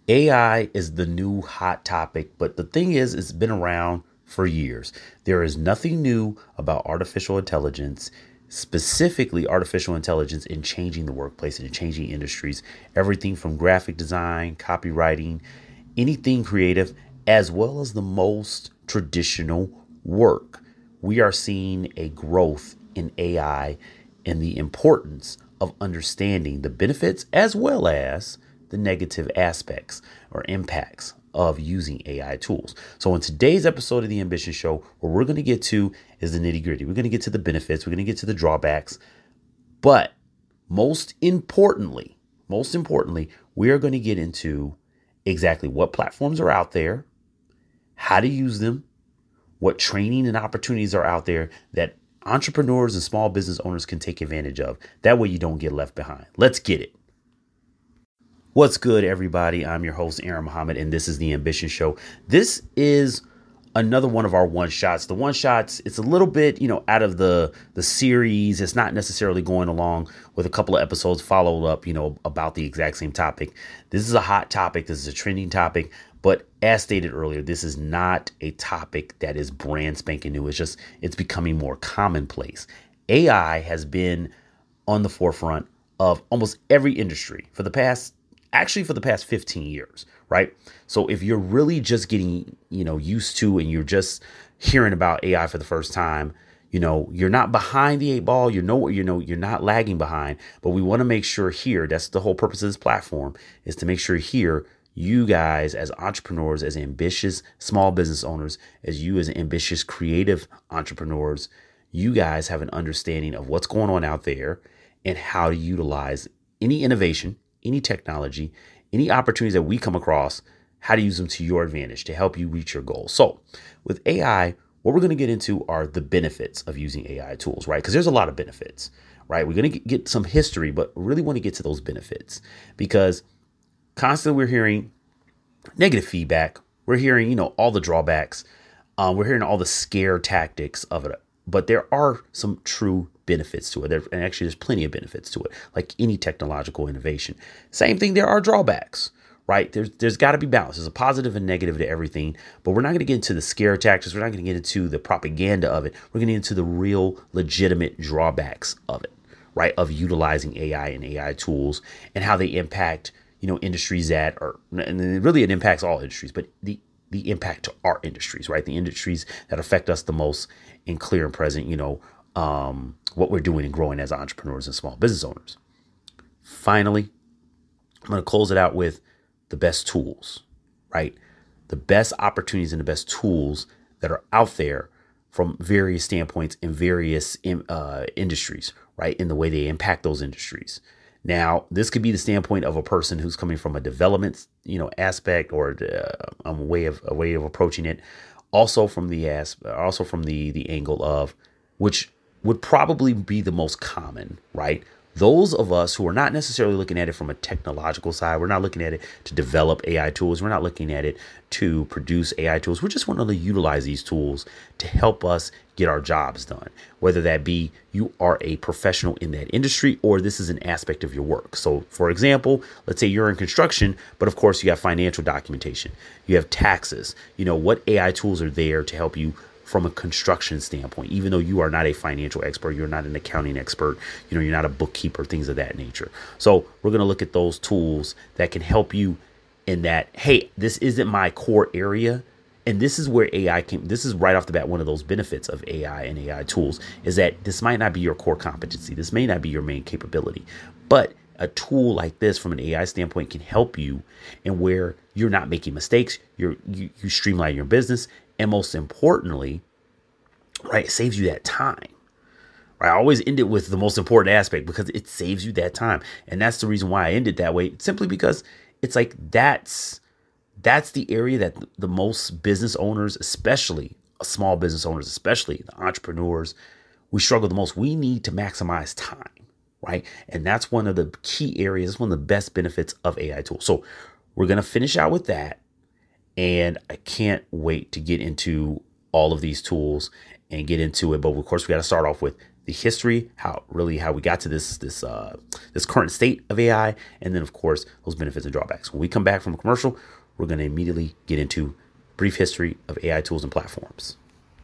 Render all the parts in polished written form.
AI is the new hot topic, but the thing is, it's been around for years. There is nothing new about artificial intelligence, specifically artificial intelligence in changing the workplace and changing industries. Everything from graphic design, copywriting, anything creative, as well as the most traditional work. We are seeing a growth in AI and the importance of understanding the benefits as well as the negative aspects or impacts of using AI tools. So in today's episode of the Ambition Show, what we're going to get to is the nitty gritty. We're going to get to the benefits. We're going to get to the drawbacks. But most importantly, we are going to get into exactly what platforms are out there, how to use them, what training and opportunities are out there that entrepreneurs and small business owners can take advantage of. That way you don't get left behind. Let's get it. What's good, everybody? I'm your host, Aaron Muhammad, and this is the Ambition Show. This is another one of our one shots. The one shots, it's a little bit, out of the series. It's not necessarily going along with a couple of episodes followed up, about the exact same topic. This is a hot topic. This is a trending topic. But as stated earlier, this is not a topic that is brand spanking new. It's becoming more commonplace. AI has been on the forefront of almost every industry for the past 15 years, right? So if you're really just getting, used to and you're just hearing about AI for the first time, you're not behind the eight ball, you're not lagging behind, but we want to make sure here, that's the whole purpose of this platform, is to make sure here you guys as entrepreneurs, as ambitious small business owners, as ambitious creative entrepreneurs, you guys have an understanding of what's going on out there and how to utilize any innovation, any technology, any opportunities that we come across, how to use them to your advantage to help you reach your goals. So with AI, what we're going to get into are the benefits of using AI tools, right? Because there's a lot of benefits, right? We're going to get some history, but really want to get to those benefits because constantly we're hearing negative feedback. We're hearing, all the drawbacks. We're hearing all the scare tactics of it. But there are some true benefits to it. And actually, there's plenty of benefits to it, like any technological innovation. Same thing, there are drawbacks, right? There's got to be balance. There's a positive and negative to everything. But we're not going to get into the scare tactics. We're not going to get into the propaganda of it. We're going to get into the real legitimate drawbacks of it, right? Of utilizing AI and AI tools and how they impact, industries that are, and really it impacts all industries, but the impact to our industries, right? The industries that affect us the most in clear and present, what we're doing and growing as entrepreneurs and small business owners. Finally, I'm going to close it out with the best tools, right? The best opportunities and the best tools that are out there from various standpoints in various industries, right? In the way they impact those industries. Now, this could be the standpoint of a person who's coming from a development, aspect or a way of approaching it. Also from the angle of which would probably be the most common, right? Those of us who are not necessarily looking at it from a technological side, we're not looking at it to develop AI tools. We're not looking at it to produce AI tools. We're just wanting to utilize these tools to help us get our jobs done, whether that be you are a professional in that industry or this is an aspect of your work. So, for example, let's say you're in construction, but of course you have financial documentation, you have taxes, what AI tools are there to help you from a construction standpoint, even though you are not a financial expert, you're not an accounting expert, you're not a bookkeeper, things of that nature. So we're going to look at those tools that can help you in that, hey, this isn't my core area. And this is where AI came. This is right off the bat, one of those benefits of AI and AI tools is that this might not be your core competency. This may not be your main capability, but a tool like this from an AI standpoint can help you and where you're not making mistakes. You streamline your business. And most importantly, right, it saves you that time. Right? I always end it with the most important aspect because it saves you that time. And that's the reason why I end it that way, simply because it's like that's the area that the most business owners, especially small business owners, especially the entrepreneurs, we struggle the most. We need to maximize time, right? And that's one of the key areas. It's one of the best benefits of AI tools. So we're going to finish out with that. And I can't wait to get into all of these tools and get into it. But of course, we got to start off with the history, how we got to this current state of AI, and then of course those benefits and drawbacks. When we come back from a commercial, we're going to immediately get into brief history of AI tools and platforms.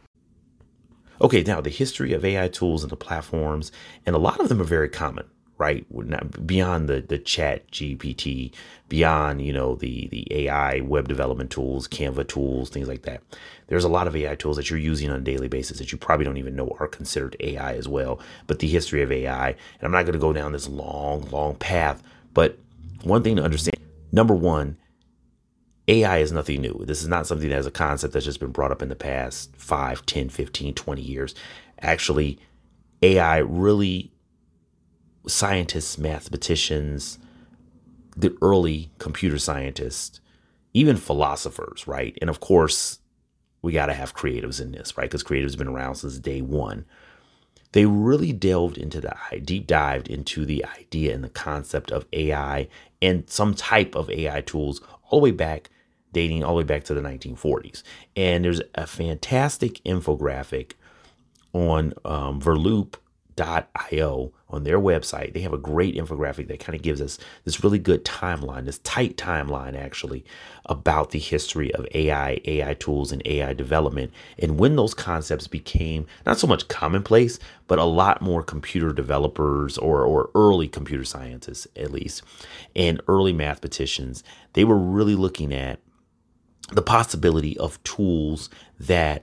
Okay, now the history of AI tools and the platforms, and a lot of them are very common, right? Beyond the chat GPT, beyond, the AI web development tools, Canva tools, things like that. There's a lot of AI tools that you're using on a daily basis that you probably don't even know are considered AI as well. But the history of AI, and I'm not going to go down this long path, but one thing to understand, number one, AI is nothing new. This is not something that is a concept that's just been brought up in the past 5, 10, 15, 20 years. Actually, AI really, scientists, mathematicians, the early computer scientists, even philosophers, right? And of course, we got to have creatives in this, right? Because creatives have been around since day one. They really deep dived into the idea and the concept of AI and some type of AI tools dating all the way back to the 1940s. And there's a fantastic infographic on Verloop.io on their website. They have a great infographic that kind of gives us this really good timeline, this tight timeline actually, about the history of AI tools and AI development, and when those concepts became not so much commonplace, but a lot more computer developers or early computer scientists, at least, and early mathematicians. They were really looking at the possibility of tools that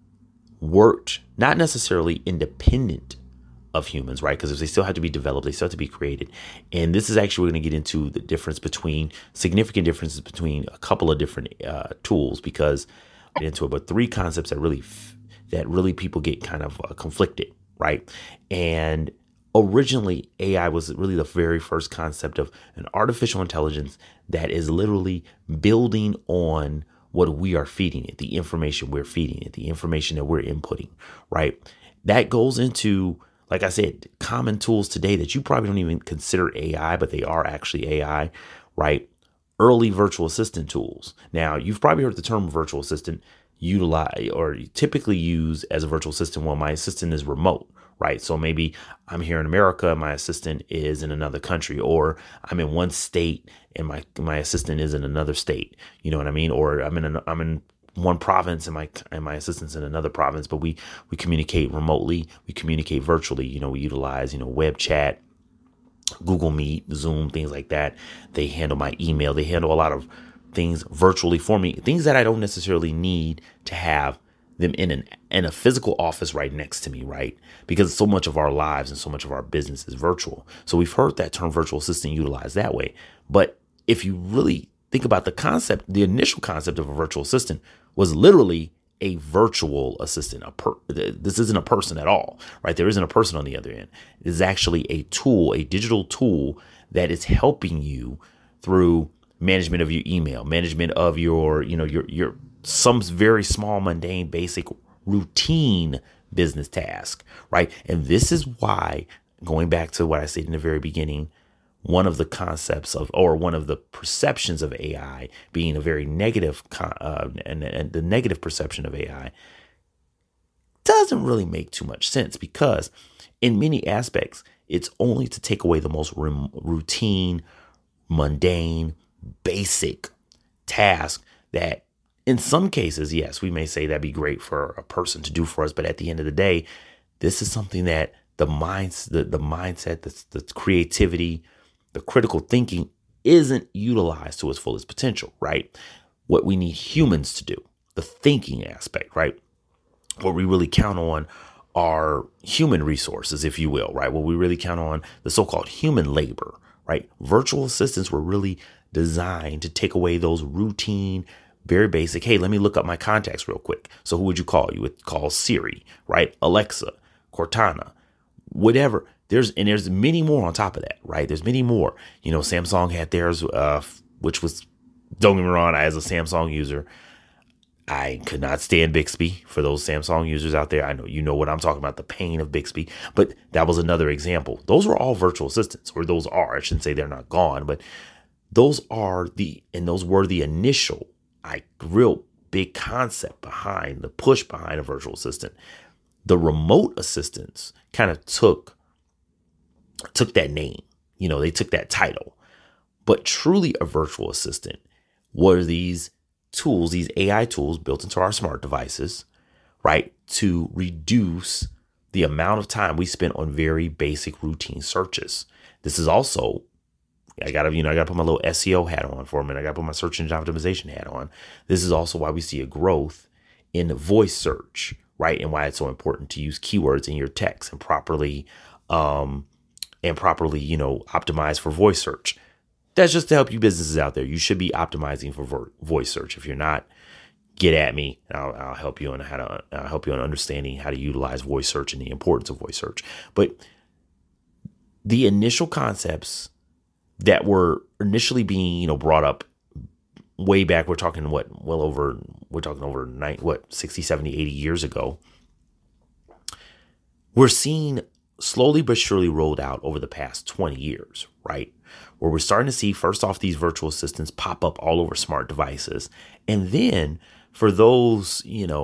worked not necessarily independent of humans, right? Because they still have to be developed, they still have to be created. And this is actually, we're going to get into the significant differences between a couple of different tools, because I get into it, but three concepts that really people get kind of conflicted, right? And originally, AI was really the very first concept of an artificial intelligence that is literally building on what we are feeding it, the information we're feeding it, the information that we're inputting, right? That goes into, like I said, common tools today that you probably don't even consider AI, but they are actually AI, right? Early virtual assistant tools. Now, you've probably heard the term virtual assistant utilize or typically use as a virtual assistant. Well, my assistant is remote, right? So maybe I'm here in America, my assistant is in another country, or I'm in one state and my assistant is in another state. You know what I mean? Or I'm in one province and my assistant's in another province, but we communicate remotely, we communicate virtually. We utilize, web chat, Google Meet, Zoom, things like that. They handle my email. They handle a lot of things virtually for me, things that I don't necessarily need to have them in a physical office right next to me, right? Because so much of our lives and so much of our business is virtual. So we've heard that term virtual assistant utilized that way. But if you really think about the concept, the initial concept of a virtual assistant was literally a virtual assistant. This isn't a person at all, right? There isn't a person on the other end. It is actually a tool, a digital tool that is helping you through management of your email, management of your some very small, mundane, basic, routine business task, right? And this is why, going back to what I said in the very beginning, one of the concepts or one of the perceptions of AI being a very negative, and the negative perception of AI doesn't really make too much sense, because in many aspects, it's only to take away the most routine, mundane, basic task that, in some cases, yes, we may say that'd be great for a person to do for us. But at the end of the day, this is something that the mindset, the creativity, the critical thinking isn't utilized to its fullest potential, right? What we need humans to do, the thinking aspect, right? What we really count on are human resources, if you will, right? What we really count on, the so-called human labor, right? Virtual assistants were really designed to take away those routine, very basic, hey, let me look up my contacts real quick. So who would you call? You would call Siri, right? Alexa, Cortana, whatever. There's many more on top of that, right? There's many more. Samsung had theirs, which was, don't get me wrong, as a Samsung user, I could not stand Bixby. For those Samsung users out there, I know you know what I'm talking about, the pain of Bixby. But that was another example. Those were all virtual assistants, or those are. I shouldn't say they're not gone, but those were the initial, real big concept behind the push behind a virtual assistant. The remote assistants kind of took that name. They took that title. But truly a virtual assistant were these tools, these AI tools built into our smart devices, right, to reduce the amount of time we spend on very basic routine searches. This is also, I gotta put my little SEO hat on for a minute. I gotta put my search engine optimization hat on. This is also why we see a growth in voice search, right? And why it's so important to use keywords in your text and properly, optimize for voice search. That's just to help you businesses out there. You should be optimizing for voice search. If you're not, get at me. I'll help you on understanding how to utilize voice search and the importance of voice search. But the initial concepts that were initially being, brought up way back, we're talking over 60, 70, 80 years ago. We're seeing slowly but surely rolled out over the past 20 years, right? Where we're starting to see, first off, these virtual assistants pop up all over smart devices. And then for those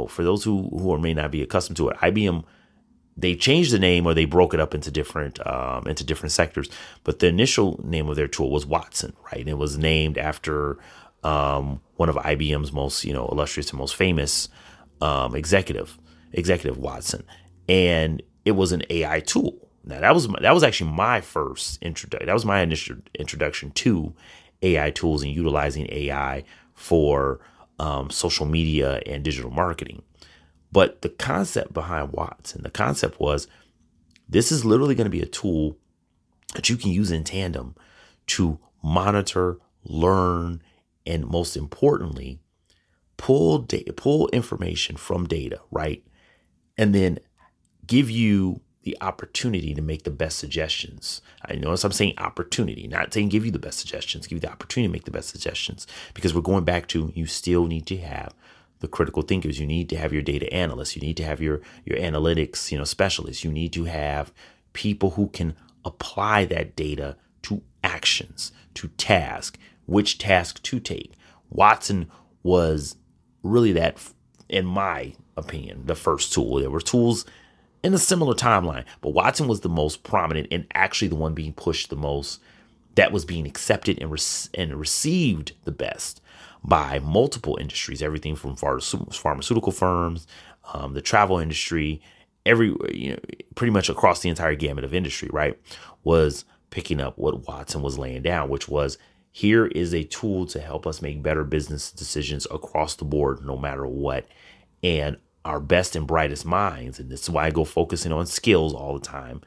who may not be accustomed to it, IBM, they changed the name or they broke it up into different sectors. But the initial name of their tool was Watson, right? And it was named after one of IBM's most, illustrious and most famous executive Watson. And it was an AI tool. Now that was actually my first introduction. That was my initial introduction to AI tools and utilizing AI for social media and digital marketing. But the concept behind Watson, the concept was, this is literally going to be a tool that you can use in tandem to monitor, learn, and most importantly, pull information from data, right? And then give you the opportunity to make the best suggestions. I notice I'm saying opportunity, not saying give you the best suggestions, give you the opportunity to make the best suggestions, because we're going back to, you still need to have the critical thinkers. You need to have your data analysts. You need to have your analytics, specialists. You need to have people who can apply that data to actions, to task, which task to take. Watson was really that, in my opinion, the first tool. There were tools in a similar timeline, but Watson was the most prominent and actually the one being pushed the most, that was being accepted and received the best by multiple industries, everything from pharmaceutical firms, the travel industry, pretty much across the entire gamut of industry, right, was picking up what Watson was laying down, which was, here is a tool to help us make better business decisions across the board, no matter what. And our best and brightest minds, and this is why I go focusing on skills all the time,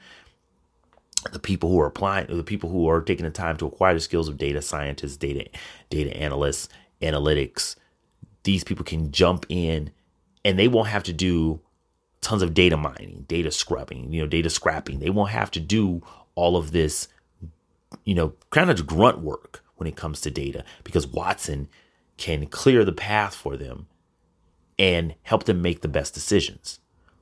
the people who are taking the time to acquire the skills of data scientists, data analysts, analytics, these people can jump in and they won't have to do tons of data mining, data scrubbing, data scrapping. They won't have to do all of this, kind of grunt work when it comes to data, because Watson can clear the path for them and help them make the best decisions.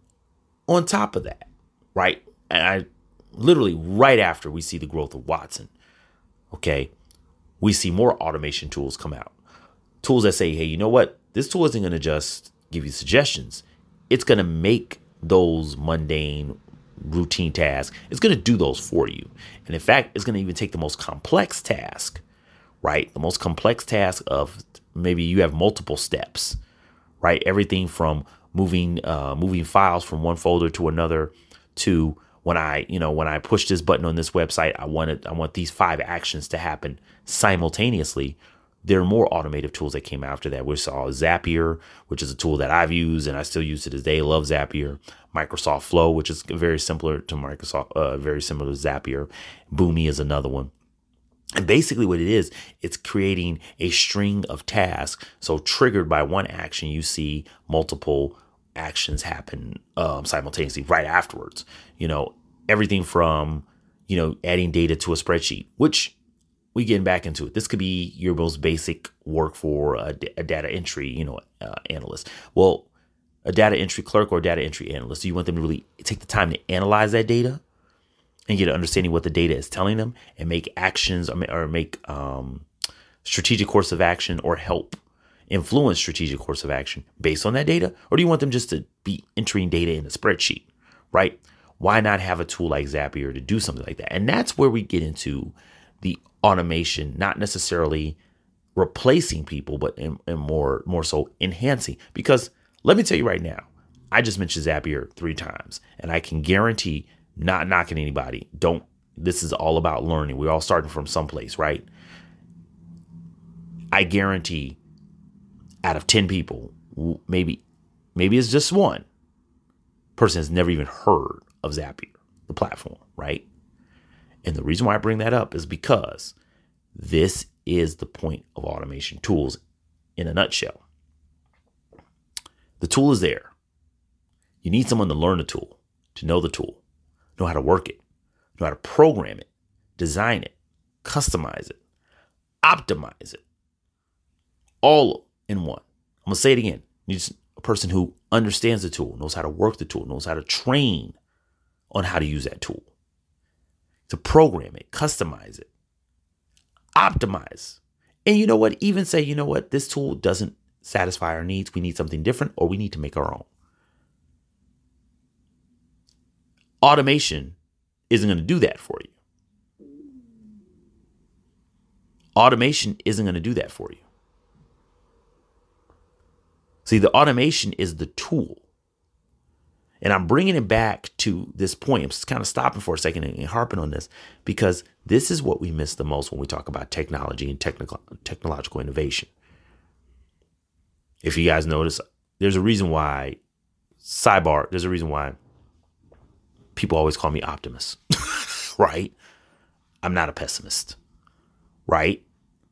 On top of that, right, and I literally right after we see the growth of Watson, okay, we see more automation tools come out. Tools that say, hey, you know what? This tool isn't going to just give you suggestions. It's going to make those mundane, routine tasks. It's going to do those for you. And in fact, it's going to even take the most complex task, right? The most complex task of maybe you have multiple steps, right? Everything from moving files from one folder to another, to when I push this button on this website, I want these 5 actions to happen simultaneously. There are more automated tools that came after that. We saw Zapier, which is a tool that I've used and I still use to this day. Love Zapier. Microsoft Flow, which is very similar to Zapier. Boomi is another one. And basically what it is, it's creating a string of tasks. So triggered by one action, you see multiple actions happen simultaneously right afterwards. Everything from, adding data to a spreadsheet, which we getting back into it. This could be your most basic work for a data entry, analyst. Well, a data entry clerk or data entry analyst, do you want them to really take the time to analyze that data and get an understanding what the data is telling them and make actions or make strategic course of action or help influence strategic course of action based on that data? Or do you want them just to be entering data in a spreadsheet, right? Why not have a tool like Zapier to do something like that? And that's where we get into the automation, not necessarily replacing people, but in more so enhancing. Because let me tell you right now, I just mentioned Zapier 3 times, and I can guarantee, not knocking anybody, this is all about learning. We're all starting from someplace, right? I guarantee out of 10 people, maybe it's just one person has never even heard of Zapier, the platform, right? And the reason why I bring that up is because this is the point of automation tools in a nutshell. The tool is there. You need someone to learn the tool, to know the tool, know how to work it, know how to program it, design it, customize it, optimize it, all in one. I'm going to say it again. You need a person who understands the tool, knows how to work the tool, knows how to train on how to use that tool, to program it, customize it, optimize. And you know what? Even say, you know what? This tool doesn't satisfy our needs. We need something different, or we need to make our own. Automation isn't going to do that for you. Automation isn't going to do that for you. See, the automation is the tool. And I'm bringing it back to this point. I'm just kind of stopping for a second and harping on this, because this is what we miss the most when we talk about technology and technological innovation. If you guys notice, there's a reason why, there's a reason why people always call me optimist, right? I'm not a pessimist, right?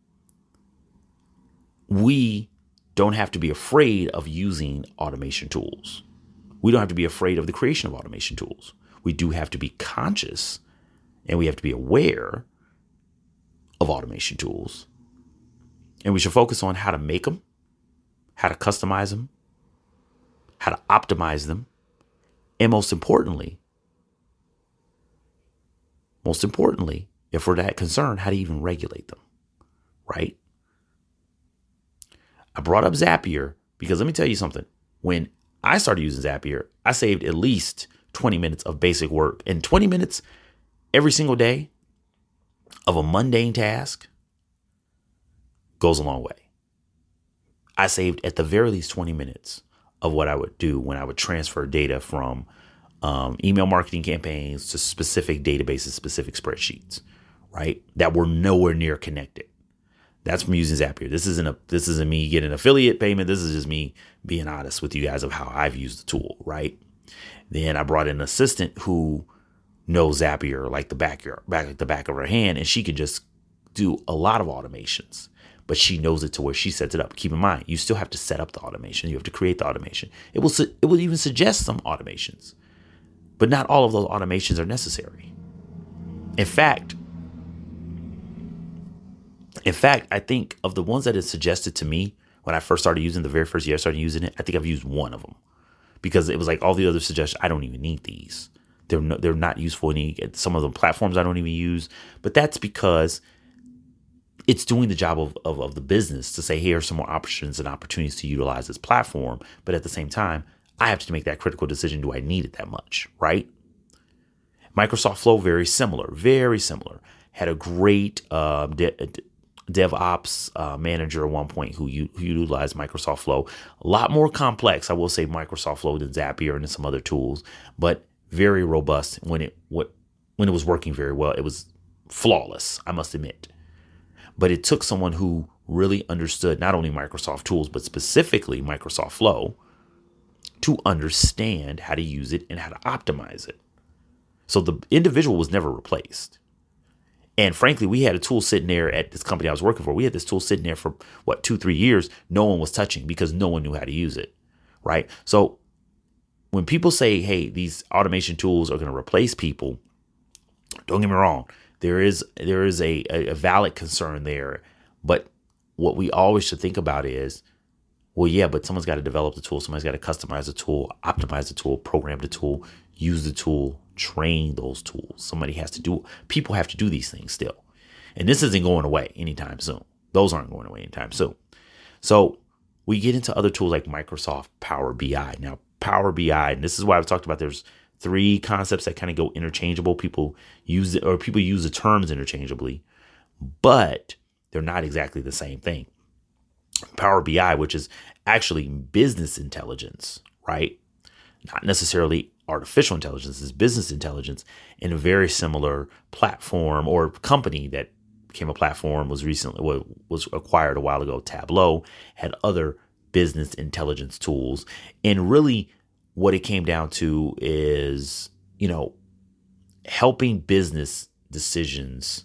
We don't have to be afraid of using automation tools. We don't have to be afraid of the creation of automation tools. We do have to be conscious, and we have to be aware of automation tools. And we should focus on how to make them, how to customize them, how to optimize them, and most importantly, if we're that concerned, how to even regulate them, right? I brought up Zapier because let me tell you something. When I started using Zapier, I saved at least 20 minutes of basic work, and 20 minutes every single day of a mundane task goes a long way. I saved at the very least 20 minutes of what I would do when I would transfer data from email marketing campaigns to specific databases, specific spreadsheets, right? That were nowhere near connected. That's from using Zapier. This isn't me getting an affiliate payment. This is just me being honest with you guys of how I've used the tool, right? Then I brought in an assistant who knows Zapier like the back of her hand, and she could just do a lot of automations, but she knows it to where she sets it up. Keep in mind, you still have to set up the automation. You have to create the automation. It will even suggest some automations, but not all of those automations are necessary. In fact, I think of the ones that it suggested to me when I first started using, the very first year I started using it, I think I've used one of them, because it was like all the other suggestions, I don't even need these. They're not useful. Some of the platforms I don't even use, but that's because it's doing the job of the business to say, here are some more options and opportunities to utilize this platform. But at the same time, I have to make that critical decision. Do I need it that much? Right? Microsoft Flow, very similar, had a great DevOps manager at one point who utilized Microsoft Flow. A lot more complex, I will say, Microsoft Flow than Zapier and some other tools, but very robust when it was working very well. It was flawless, I must admit. But it took someone who really understood not only Microsoft tools, but specifically Microsoft Flow to understand how to use it and how to optimize it. So the individual was never replaced. And frankly, we had a tool sitting there at this company I was working for. We had this tool sitting there for 2-3 years. No one was touching because no one knew how to use it. Right. So when people say, hey, these automation tools are going to replace people, don't get me wrong. There is a valid concern there. But what we always should think about is, well, yeah, but someone's got to develop the tool. Somebody's got to customize the tool, optimize the tool, program the tool, use the tool, train those tools. People have to do these things still. And this isn't going away anytime soon. Those aren't going away anytime soon. So we get into other tools like Microsoft Power BI. Now, Power BI, and this is why I've talked about there's three concepts that kind of go interchangeable. People use it, or people use the terms interchangeably, but they're not exactly the same thing. Power BI, which is actually business intelligence, right? Not necessarily artificial intelligence, is business intelligence, in a very similar platform or company that became a platform was acquired a while ago. Tableau had other business intelligence tools. And really what it came down to is, helping business decisions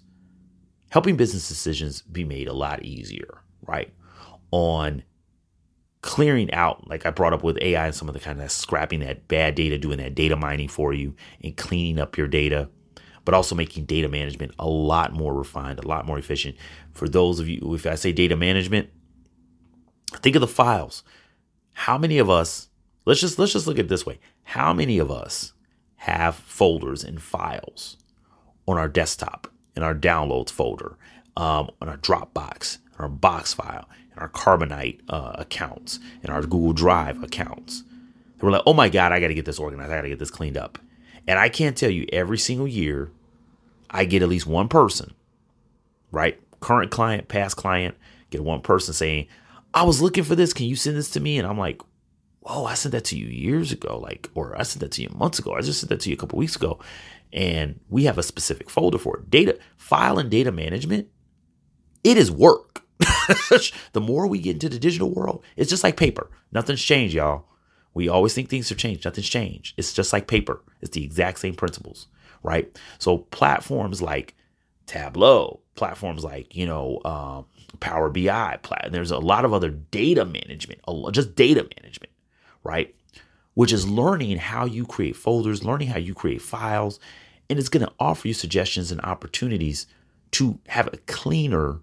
be made a lot easier, right? On clearing out, like I brought up with AI and some of the kind of scrapping that bad data, doing that data mining for you and cleaning up your data, but also making data management a lot more refined, a lot more efficient. For those of you, if I say data management, think of the files. How many of us, let's just look at it this way. How many of us have folders and files on our desktop, in our downloads folder, on our Dropbox, in our box file, in our Carbonite accounts, in our Google Drive accounts? And we're like, oh my God, I got to get this organized. I got to get this cleaned up. And I can't tell you, every single year, I get at least one person, right? Current client, past client, get one person saying, I was looking for this. Can you send this to me? And I'm like, whoa, I sent that to you years ago. Or I sent that to you months ago. I just sent that to you a couple weeks ago. And we have a specific folder for it. Data, file and data management, it is work. The more we get into the digital world, it's just like paper. Nothing's changed, y'all. We always think things have changed. Nothing's changed. It's just like paper. It's the exact same principles, right? So platforms like Tableau, platforms like, Power BI, there's a lot of other data management, just data management, right? Which is learning how you create folders, learning how you create files, and it's going to offer you suggestions and opportunities to have a cleaner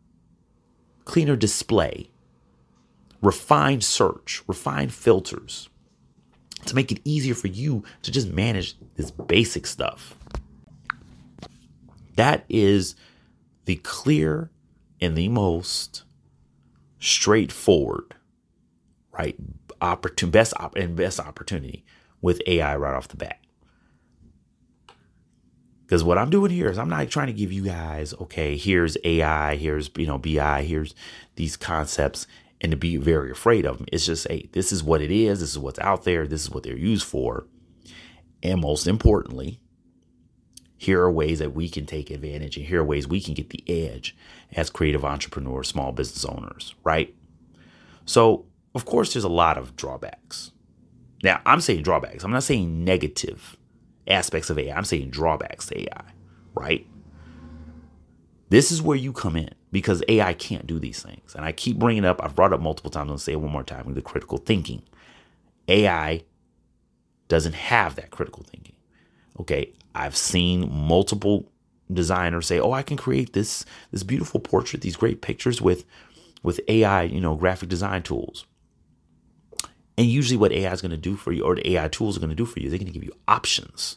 display, refined search, refined filters, to make it easier for you to just manage this basic stuff. That is the clear and the most straightforward, right? Best opportunity with AI right off the bat. Because what I'm doing here is I'm not trying to give you guys, okay, here's AI, here's, BI, here's these concepts, and to be very afraid of them. It's just, hey, this is what it is. This is what's out there. This is what they're used for. And most importantly, here are ways that we can take advantage, and here are ways we can get the edge as creative entrepreneurs, small business owners, right? So, of course, there's a lot of drawbacks. Now, I'm saying drawbacks. I'm not saying negative aspects of AI. I'm saying drawbacks to AI, right? This is where you come in, because AI can't do these things. And I keep bringing it up. I've brought it up multiple times. I'll say it one more time, the critical thinking. AI doesn't have that critical thinking. Okay, I've seen multiple designers say, oh, I can create this beautiful portrait, these great pictures with AI, graphic design tools. And usually what AI is going to do for you, or the AI tools are going to do for you, they're going to give you options.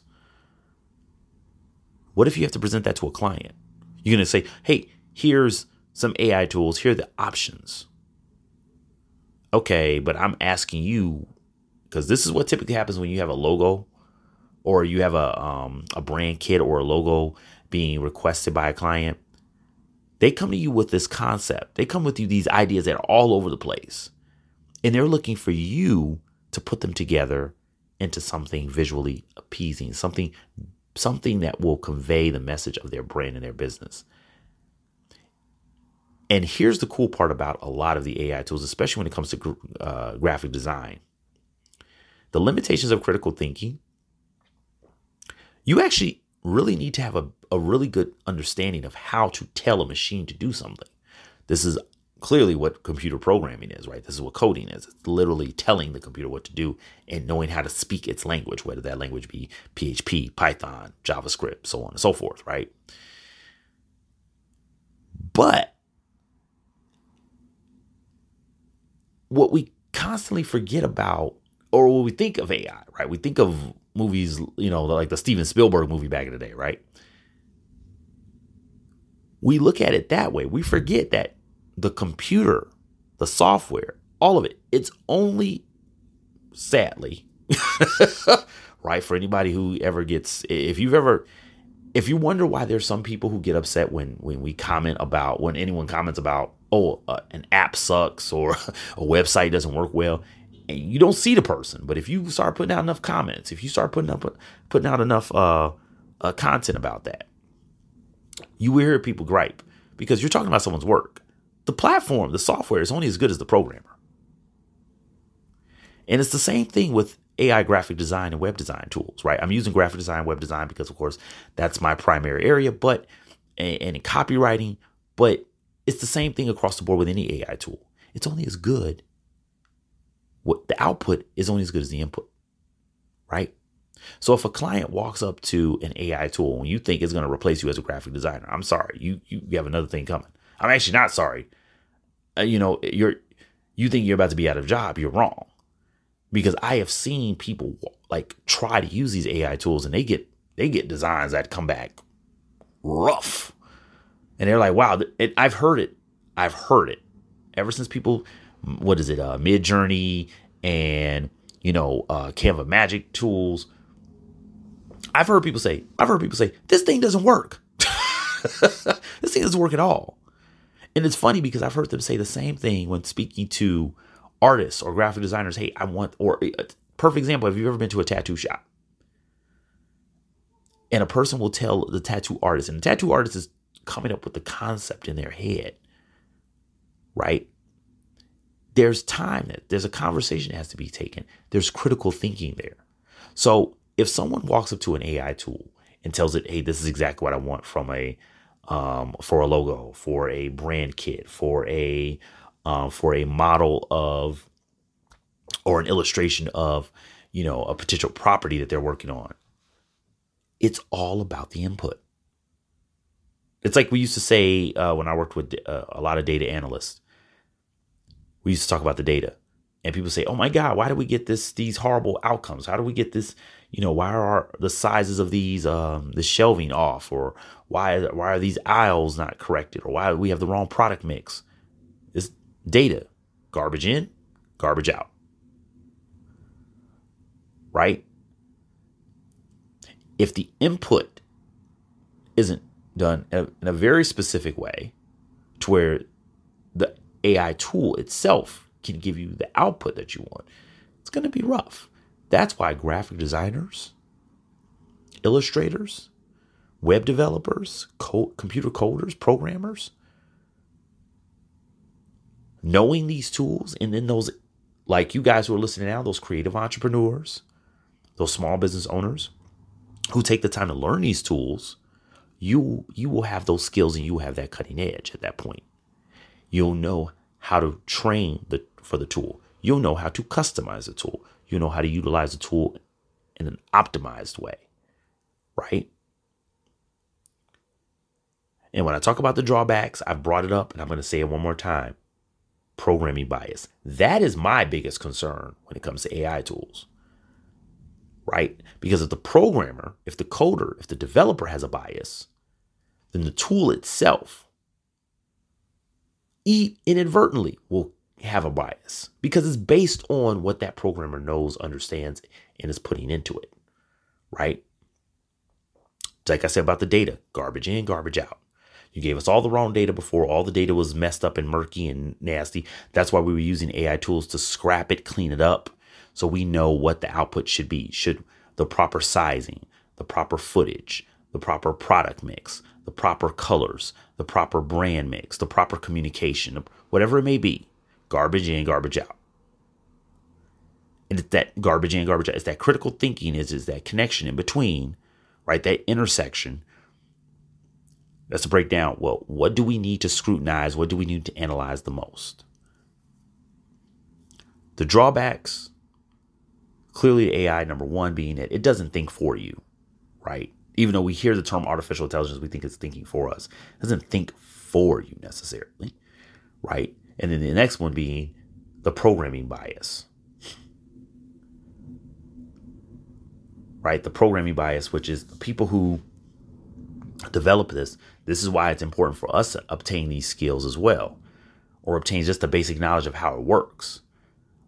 What if you have to present that to a client? You're going to say, hey, here's some AI tools. Here are the options. Okay, but I'm asking you, because this is what typically happens when you have a logo, or you have a brand kit or a logo being requested by a client. They come to you with this concept. They come with you these ideas that are all over the place. And they're looking for you to put them together into something visually appeasing, something that will convey the message of their brand and their business. And here's the cool part about a lot of the AI tools, especially when it comes to graphic design. The limitations of critical thinking, you actually really need to have a really good understanding of how to tell a machine to do something. This is clearly what computer programming is, right? This is what coding is. It's literally telling the computer what to do and knowing how to speak its language, whether that language be PHP, Python, JavaScript, so on and so forth, right? But what we constantly forget about, or when we think of AI, right? We think of movies, like the Steven Spielberg movie back in the day, right? We look at it that way. We forget that the computer, the software, All of it. It's only, sadly, right, for anybody who ever gets, if you wonder why there's some people who get upset when anyone comments about, an app sucks or a website doesn't work well, and you don't see the person. But if you start putting out enough comments, if you start putting out enough content about that, you will hear people gripe because you're talking about someone's work. The platform, the software is only as good as the programmer. And it's the same thing with AI graphic design and web design tools, right? I'm using graphic design, web design because, of course, that's my primary area, and in copywriting, but it's the same thing across the board with any AI tool. It's only as good. What the output is only as good as the input, right? So if a client walks up to an AI tool and you think it's going to replace you as a graphic designer, I'm sorry, you have another thing coming. I'm actually not sorry. You think you're about to be out of a job. You're wrong. Because I have seen people like try to use these AI tools and they get designs that come back rough. And they're like, wow, I've heard it. Ever since people, Midjourney and, Canva Magic tools. I've heard people say, this thing doesn't work. This thing doesn't work at all. And it's funny because I've heard them say the same thing when speaking to artists or graphic designers. Hey, perfect example. Have you ever been to a tattoo shop? And a person will tell the tattoo artist, and the tattoo artist is coming up with the concept in their head, right? There's a conversation that has to be taken. There's critical thinking there. So if someone walks up to an AI tool and tells it, hey, this is exactly what I want from for a logo, for a brand kit, for a model of, or an illustration of, a potential property that they're working on. It's all about the input. It's like we used to say when I worked with a lot of data analysts. We used to talk about the data, and people say, "Oh my God, why do we get these horrible outcomes? How do we get this? Why are the sizes of these the shelving off, or why are these aisles not corrected, or why do we have the wrong product mix?" It's data, garbage in, garbage out, right? If the input isn't done in a very specific way to where the AI tool itself can give you the output that you want, it's going to be rough. That's why graphic designers, illustrators, web developers, computer coders, programmers, knowing these tools, and then those, like you guys who are listening now, those creative entrepreneurs, those small business owners who take the time to learn these tools, you will have those skills and you will have that cutting edge at that point. You'll know how to train for the tool. You'll know how to customize the tool. You'll know how to utilize the tool in an optimized way, right? And when I talk about the drawbacks, I've brought it up and I'm going to say it one more time. Programming bias. That is my biggest concern when it comes to AI tools, right? Because if the programmer, if the coder, if the developer has a bias, then the tool itself inadvertently will have a bias because it's based on what that programmer knows, understands, and is putting into it, right? Like I said about the data, garbage in, garbage out. You gave us all the wrong data before. All the data was messed up and murky and nasty. That's why we were using AI tools to scrap it, clean it up, so we know what the output should be. Should the proper sizing, the proper footage, the proper product mix, the proper colors, the proper brand mix, the proper communication, whatever it may be. Garbage in, garbage out. And it's that garbage in, garbage out. It's that critical thinking, is that connection in between, right? That intersection. That's to break down, well, what do we need to scrutinize? What do we need to analyze the most? The drawbacks, clearly AI, number one, being that it doesn't think for you, right? Even though we hear the term artificial intelligence, we think it's thinking for us. It doesn't think for you necessarily, right? And then the next one being the programming bias, right? The programming bias, which is the people who develop this. This is why it's important for us to obtain these skills as well, or obtain just the basic knowledge of how it works,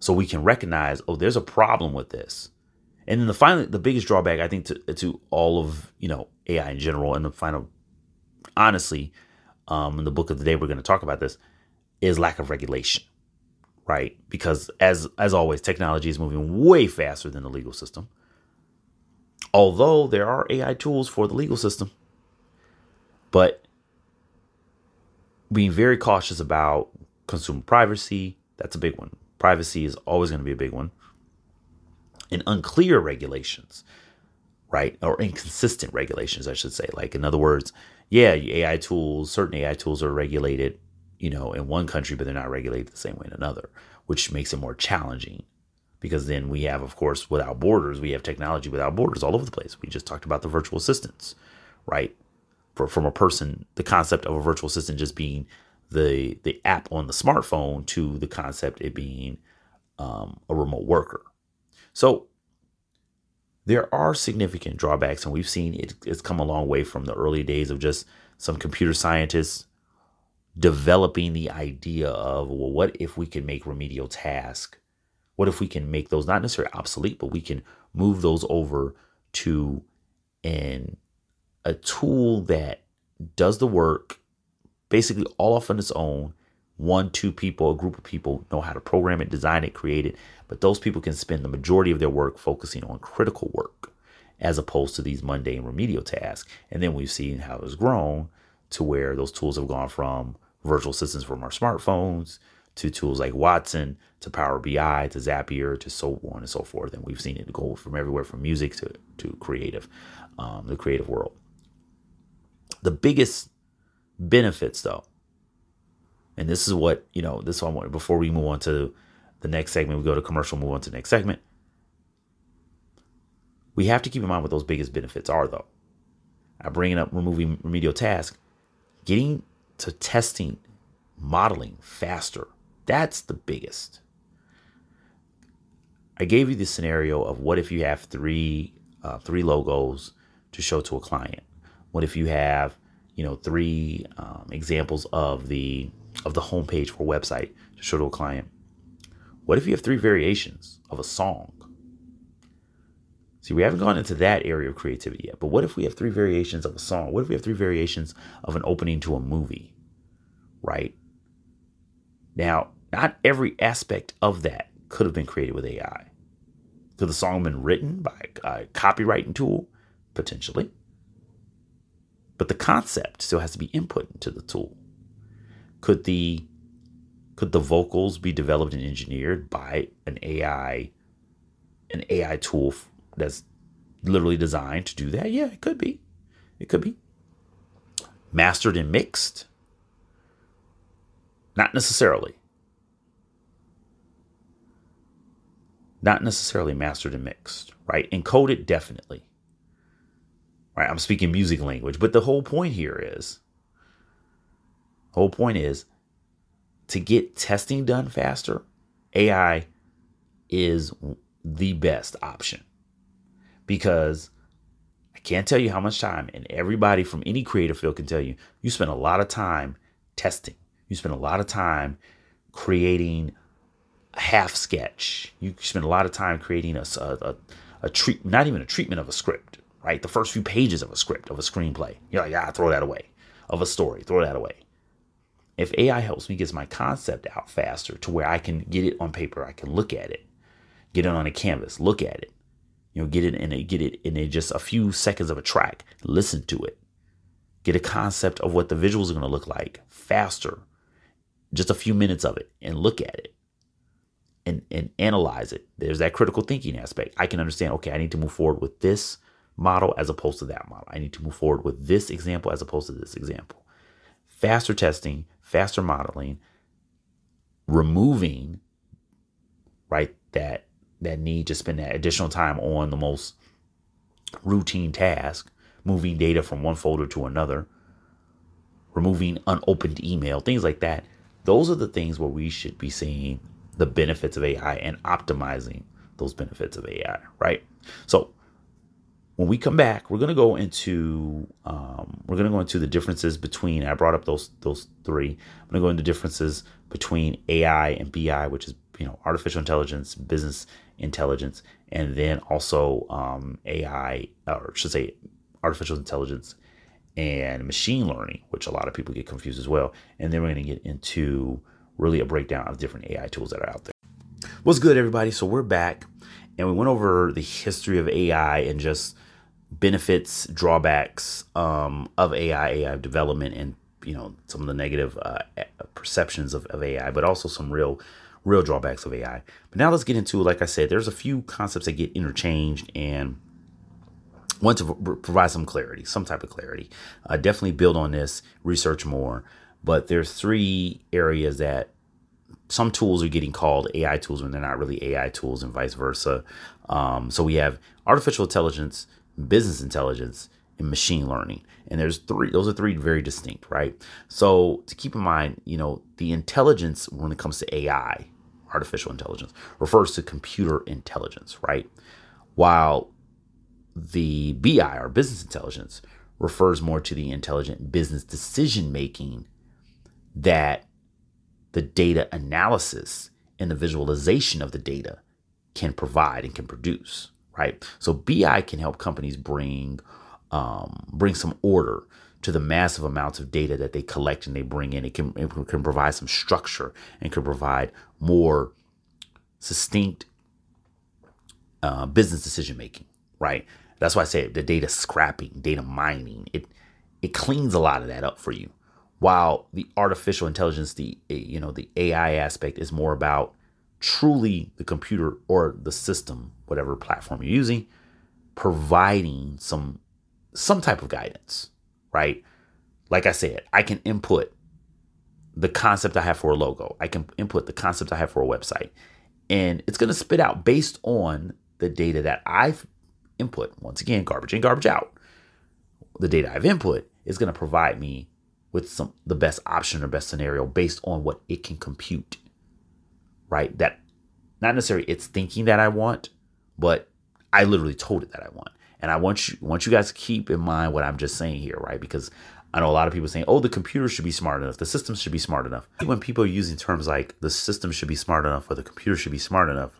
So we can recognize, oh, there's a problem with this. And then the biggest drawback, I think, to all of, AI in general, and the final, honestly, in the book of the day, we're going to talk about this, is lack of regulation, right? Because as always, technology is moving way faster than the legal system. Although there are AI tools for the legal system, but being very cautious about consumer privacy, that's a big one. Privacy is always going to be a big one. And unclear regulations, right? Or inconsistent regulations, I should say. Like, in other words, certain AI tools are regulated, in one country, but they're not regulated the same way in another, which makes it more challenging. Because then we have, of course, without borders, we have technology without borders all over the place. We just talked about the virtual assistants, right? From a person, the concept of a virtual assistant just being the app on the smartphone to the concept it being a remote worker. So there are significant drawbacks, and we've seen it's come a long way from the early days of just some computer scientists developing the idea of, well, what if we can make remedial tasks? What if we can make those not necessarily obsolete, but we can move those over to a tool that does the work basically all off on its own. 1-2 people, a group of people know how to program it, design it, create it. But those people can spend the majority of their work focusing on critical work as opposed to these mundane remedial tasks. And then we've seen how it's grown to where those tools have gone from virtual assistants from our smartphones to tools like Watson, to Power BI, to Zapier, to so on and so forth. And we've seen it go from everywhere from music to creative, the creative world. The biggest benefits, though, and this is what, this one, before we move on to the next segment, we go to commercial, move on to the next segment. We have to keep in mind what those biggest benefits are, though. I bring up removing remedial tasks, getting to testing, modeling faster. That's the biggest. I gave you the scenario of what if you have three logos to show to a client? What if you have, 3 examples of the homepage for a website to show to a client? What if you have 3 variations of a song? See, we haven't gone into that area of creativity yet, but what if we have 3 variations of a song? What if we have 3 variations of an opening to a movie, right? Now, not every aspect of that could have been created with AI. Could the song have been written by a copywriting tool? Potentially. But the concept still has to be input into the tool. Could the vocals be developed and engineered by an AI tool that's literally designed to do that? Yeah, it could be. It could be. Mastered and mixed? Not necessarily. Not necessarily mastered and mixed, right? Encoded, definitely. Right? I'm speaking music language, but the whole point is to get testing done faster, AI is the best option. Because I can't tell you how much time, and everybody from any creative field can tell you, you spend a lot of time testing. You spend a lot of time creating a half sketch. You spend a lot of time creating not even a treatment of a script, right? The first few pages of a script, of a screenplay. You're like, throw that away. Of a story, throw that away. If AI helps me get my concept out faster to where I can get it on paper, I can look at it, get it on a canvas, look at it, get it in just a few seconds of a track, listen to it, get a concept of what the visuals are going to look like faster, just a few minutes of it, and look at it and analyze it. There's that critical thinking aspect. I can understand, okay, I need to move forward with this model as opposed to that model. I need to move forward with this example as opposed to this example. Faster testing, faster modeling, removing, right, that need to spend that additional time on the most routine task, moving data from one folder to another, removing unopened email, things like that. Those are the things where we should be seeing the benefits of AI and optimizing those benefits of AI, right? So when we come back, we're going to go into the differences between. I brought up those 3. I'm going to go into differences between AI and BI, which is artificial intelligence, business intelligence, and then also AI, or I should say artificial intelligence and machine learning, which a lot of people get confused as well. And then we're going to get into really a breakdown of different AI tools that are out there. What's good, everybody? So we're back, and we went over the history of AI and just benefits, drawbacks of AI development, and some of the negative perceptions of AI, but also some real drawbacks of AI. But now let's get into, like I said, there's a few concepts that get interchanged, and want to provide some clarity, some type of clarity. Definitely build on this, research more. But there's three areas that some tools are getting called AI tools when they're not really AI tools, and vice versa. So we have artificial intelligence, business intelligence, and machine learning. And those are three very distinct, right? So to keep in mind, the intelligence when it comes to AI, artificial intelligence, refers to computer intelligence, right? While the BI, or business intelligence, refers more to the intelligent business decision making that the data analysis and the visualization of the data can provide and can produce, right? So BI can help companies bring some order to the massive amounts of data that they collect and they bring in. It can provide some structure and can provide more succinct business decision making, right? That's why I say the data scrapping, data mining, it cleans a lot of that up for you. While the artificial intelligence, the AI aspect is more about truly the computer or the system, whatever platform you're using, providing some type of guidance, right? Like I said, I can input the concept I have for a logo. I can input the concept I have for a website, and it's going to spit out based on the data that I've input. Once again, garbage in, garbage out. The data I've input is going to provide me with the best option or best scenario based on what it can compute, right? That not necessarily it's thinking that I want, but I literally told it that I want. And I want you guys to keep in mind what I'm just saying here, right? Because I know a lot of people saying, oh, the computer should be smart enough. The system should be smart enough. When people are using terms like the system should be smart enough or the computer should be smart enough,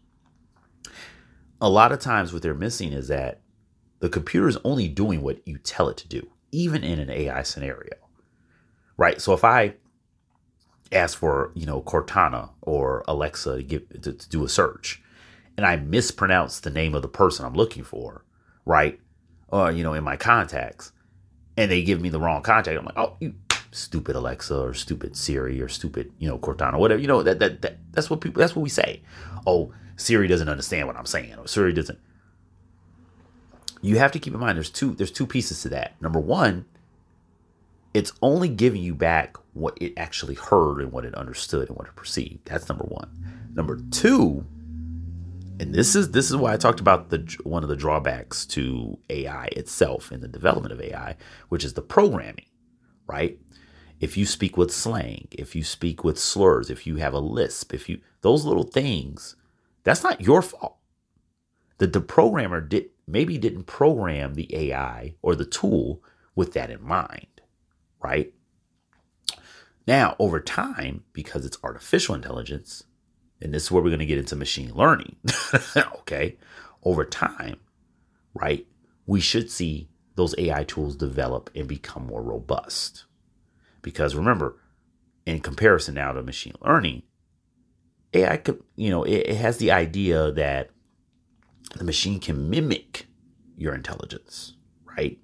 a lot of times what they're missing is that the computer is only doing what you tell it to do, even in an AI scenario, right? So if I ask for, Cortana or Alexa to do a search, and I mispronounce the name of the person I'm looking for, right? Or, in my contacts, and they give me the wrong contact, I'm like, oh, you stupid Alexa or stupid Siri or stupid, Cortana, whatever, that's what we say. Oh, Siri doesn't understand what I'm saying, or Siri doesn't. You have to keep in mind there's two pieces to that. Number one, it's only giving you back what it actually heard and what it understood and what it perceived. That's number one. Number two, and this is why I talked about one of the drawbacks to AI itself and the development of AI, which is the programming, right? If you speak with slang, if you speak with slurs, if you have a lisp, those little things, that's not your fault. The programmer didn't program the AI or the tool with that in mind, right? Now, over time, because it's artificial intelligence, and this is where we're going to get into machine learning, okay? Over time, right, we should see those AI tools develop and become more robust. Because remember, in comparison now to machine learning, AI, it has the idea that the machine can mimic your intelligence, right?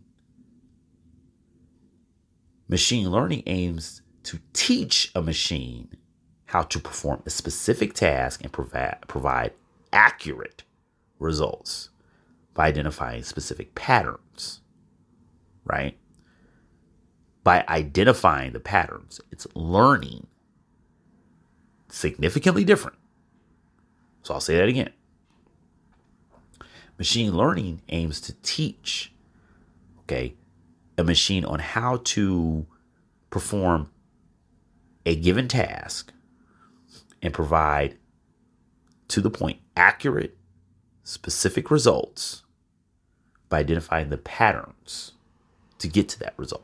Machine learning aims to teach a machine how to perform a specific task and provide accurate results by identifying specific patterns, right? By identifying the patterns, it's learning. Significantly different. So I'll say that again. Machine learning aims to teach, a machine on how to perform a given task and provide, to the point, accurate, specific results by identifying the patterns to get to that result.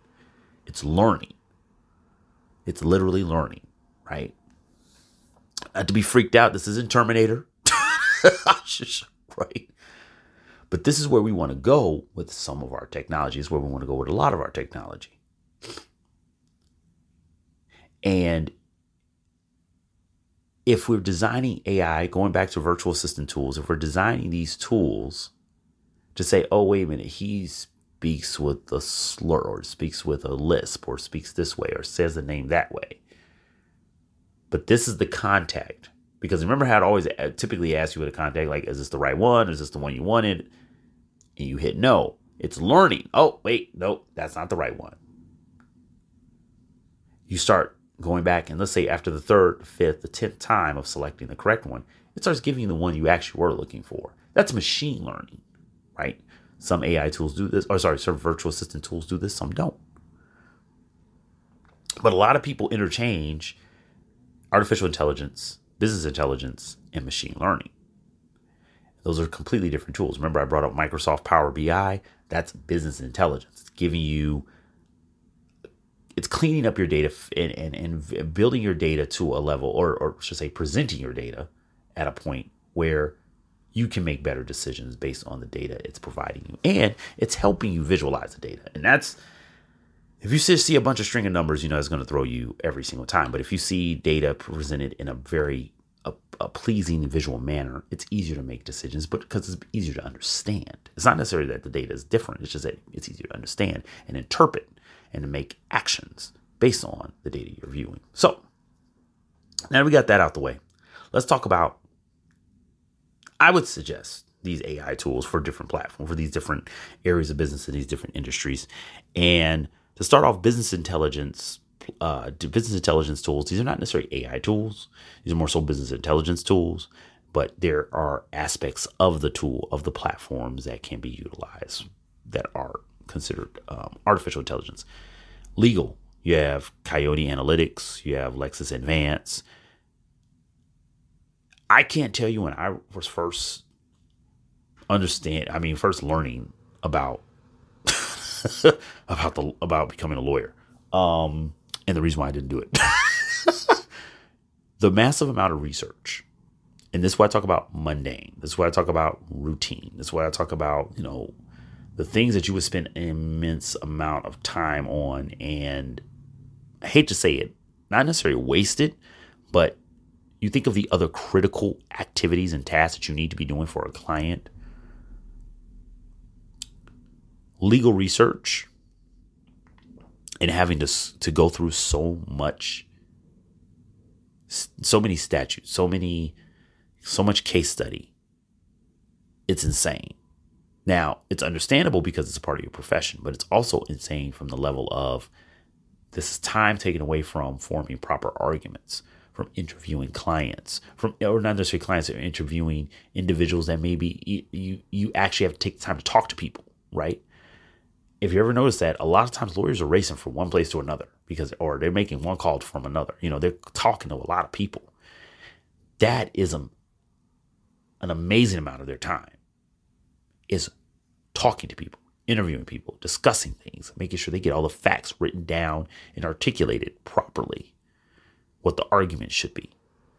It's learning. It's literally learning, right? Not to be freaked out. This isn't Terminator. Right. But this is where we want to go with some of our technology. Is where we want to go with a lot of our technology. And if we're designing AI, going back to virtual assistant tools, if we're designing these tools to say, oh, wait a minute, he speaks with a slur or speaks with a lisp or speaks this way or says the name that way. But this is the contact. Because remember how it always typically asks you with a contact, like, is this the right one? Is this the one you wanted? And you hit no. It's learning. Oh, wait, nope, that's not the right one. You start going back, and let's say after the third, fifth, the 10th time of selecting the correct one, it starts giving you the one you actually were looking for. That's machine learning, right? Some AI tools do this, some virtual assistant tools do this, some don't. But a lot of people interchange artificial intelligence, business intelligence, and machine learning. Those are completely different tools. Remember, I brought up Microsoft Power BI. That's business intelligence. It's cleaning up your data and building your data to a level, or should say presenting your data at a point where you can make better decisions based on the data it's providing you. And it's helping you visualize the data. And that's, if you see a bunch of string of numbers, it's going to throw you every single time. But if you see data presented in a very a pleasing visual manner, it's easier to make decisions, but because it's easier to understand. It's not necessarily that the data is different. It's just that it's easier to understand and interpret and to make actions based on the data you're viewing. So now we got that out the way. Let's talk about, I would suggest these AI tools for different platforms, for these different areas of business in these different industries. And to start off, business intelligence tools, these are not necessarily AI tools. These are more so business intelligence tools, but there are aspects of the tool, of the platforms that can be utilized that are considered artificial intelligence. Legal, you have Coyote Analytics, you have Lexis Advance. I can't tell you when I was first learning about about becoming a lawyer. And the reason why I didn't do it. The massive amount of research. And this is why I talk about mundane. This is why I talk about routine. This is why I talk about, the things that you would spend an immense amount of time on. And I hate to say it, not necessarily wasted, but you think of the other critical activities and tasks that you need to be doing for a client. Legal research. And having to go through so many statutes, so much case study. It's insane. Now, it's understandable because it's a part of your profession, but it's also insane from the level of this is time taken away from forming proper arguments, from interviewing clients, or not necessarily clients, or interviewing individuals that maybe you actually have to take the time to talk to people, right? If you ever notice that, a lot of times lawyers are racing from one place to another or they're making one call from another. They're talking to a lot of people. That is an amazing amount of their time is talking to people, interviewing people, discussing things, making sure they get all the facts written down and articulated properly, what the argument should be.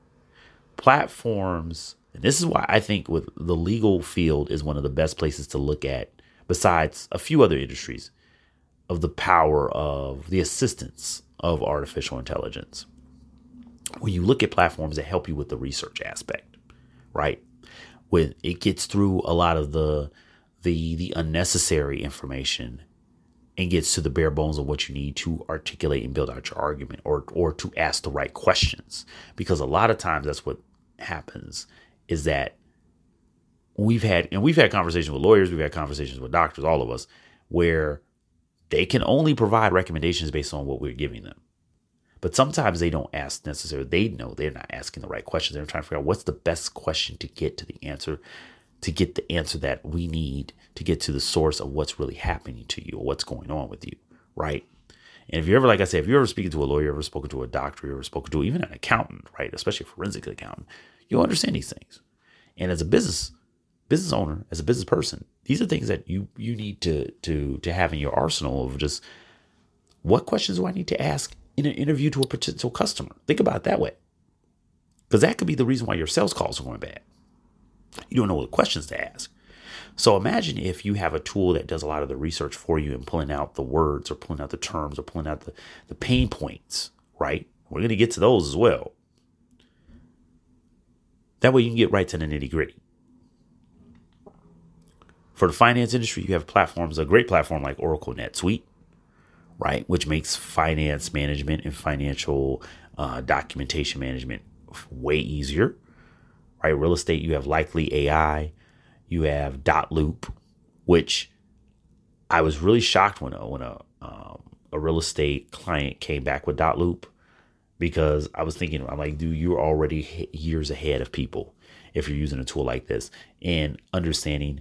Platforms, and this is why I think with the legal field is one of the best places to look at, besides a few other industries, of the power of the assistance of artificial intelligence. When you look at platforms that help you with the research aspect, right? When it gets through a lot of the unnecessary information and gets to the bare bones of what you need to articulate and build out your argument or to ask the right questions. Because a lot of times that's what happens is that we've had conversations with lawyers, we've had conversations with doctors, all of us, where they can only provide recommendations based on what we're giving them. But sometimes they don't ask necessarily. They know they're not asking the right questions. They're trying to figure out what's the best question to get to the answer that we need to get to the source of what's really happening to you or what's going on with you, right? And if you're ever, like I said, if you're ever speaking to a lawyer, ever spoken to a doctor, you're ever spoken to even an accountant, right? Especially a forensic accountant, you'll understand these things. And as a business owner, as a business person, these are things that you need to have in your arsenal of just what questions do I need to ask in an interview to a potential customer? Think about it that way. because that could be the reason why your sales calls are going bad. You don't know what questions to ask. So imagine if you have a tool that does a lot of the research for you and pulling out the words or pulling out the terms or pulling out the pain points, right? We're going to get to those as well. That way you can get right to the nitty gritty. For the finance industry, you have platforms, a great platform like Oracle NetSuite, right? Which makes finance management and financial documentation management way easier, right? Real estate, you have Likely AI. You have dotloop, which I was really shocked when a real estate client came back with dotloop, because I was thinking, I'm like, dude, you're already years ahead of people if you're using a tool like this and understanding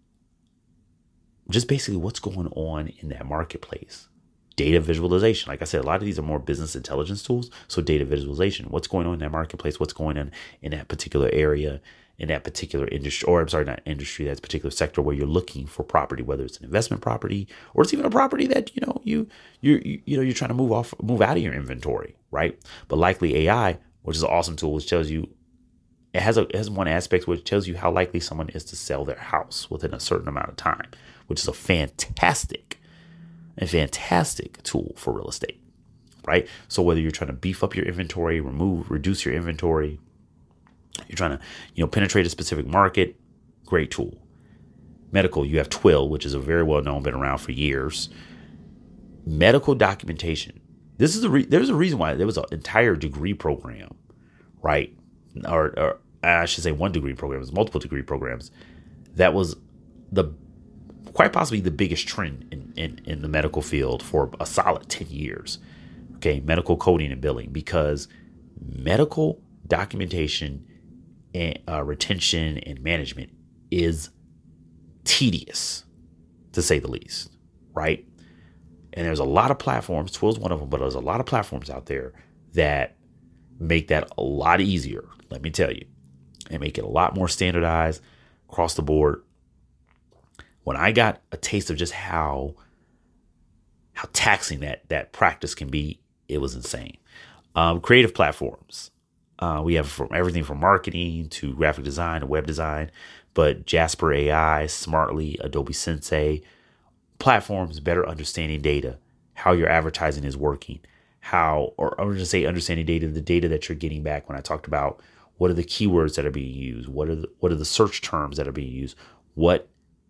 just basically what's going on in that marketplace. Data visualization. Like I said, a lot of these are more business intelligence tools. So data visualization, what's going on in that marketplace, what's going on in that particular area, in that particular industry, or I'm sorry, not industry, that's particular sector where you're looking for property, whether it's an investment property or it's even a property that, you're trying to move out of your inventory, right? But Likely AI, which is an awesome tool, which tells you, it has one aspect which tells you how likely someone is to sell their house within a certain amount of time, which is a fantastic tool for real estate, right? So whether you're trying to beef up your inventory, reduce your inventory, you're trying to, penetrate a specific market, great tool. Medical, you have Twill, which is a very well-known, been around for years. Medical documentation. There's a reason why there was an entire degree program, right? Or I should say one degree program. It was multiple degree programs. That was quite possibly the biggest trend in the medical field for a solid 10 years. Okay, medical coding and billing, because medical documentation and retention and management is tedious, to say the least, right? And there's a lot of platforms, Twill's one of them, but there's a lot of platforms out there that make that a lot easier, let me tell you, and make it a lot more standardized across the board. When I got a taste of just how taxing that practice can be, it was insane. Creative platforms. We have from everything from marketing to graphic design to web design, but Jasper AI, Smartly, Adobe Sensei, platforms better understanding data, how your advertising is working, or I'm just say understanding data, the data that you're getting back. When I talked about what are the keywords that are being used, what are the search terms that are being used, what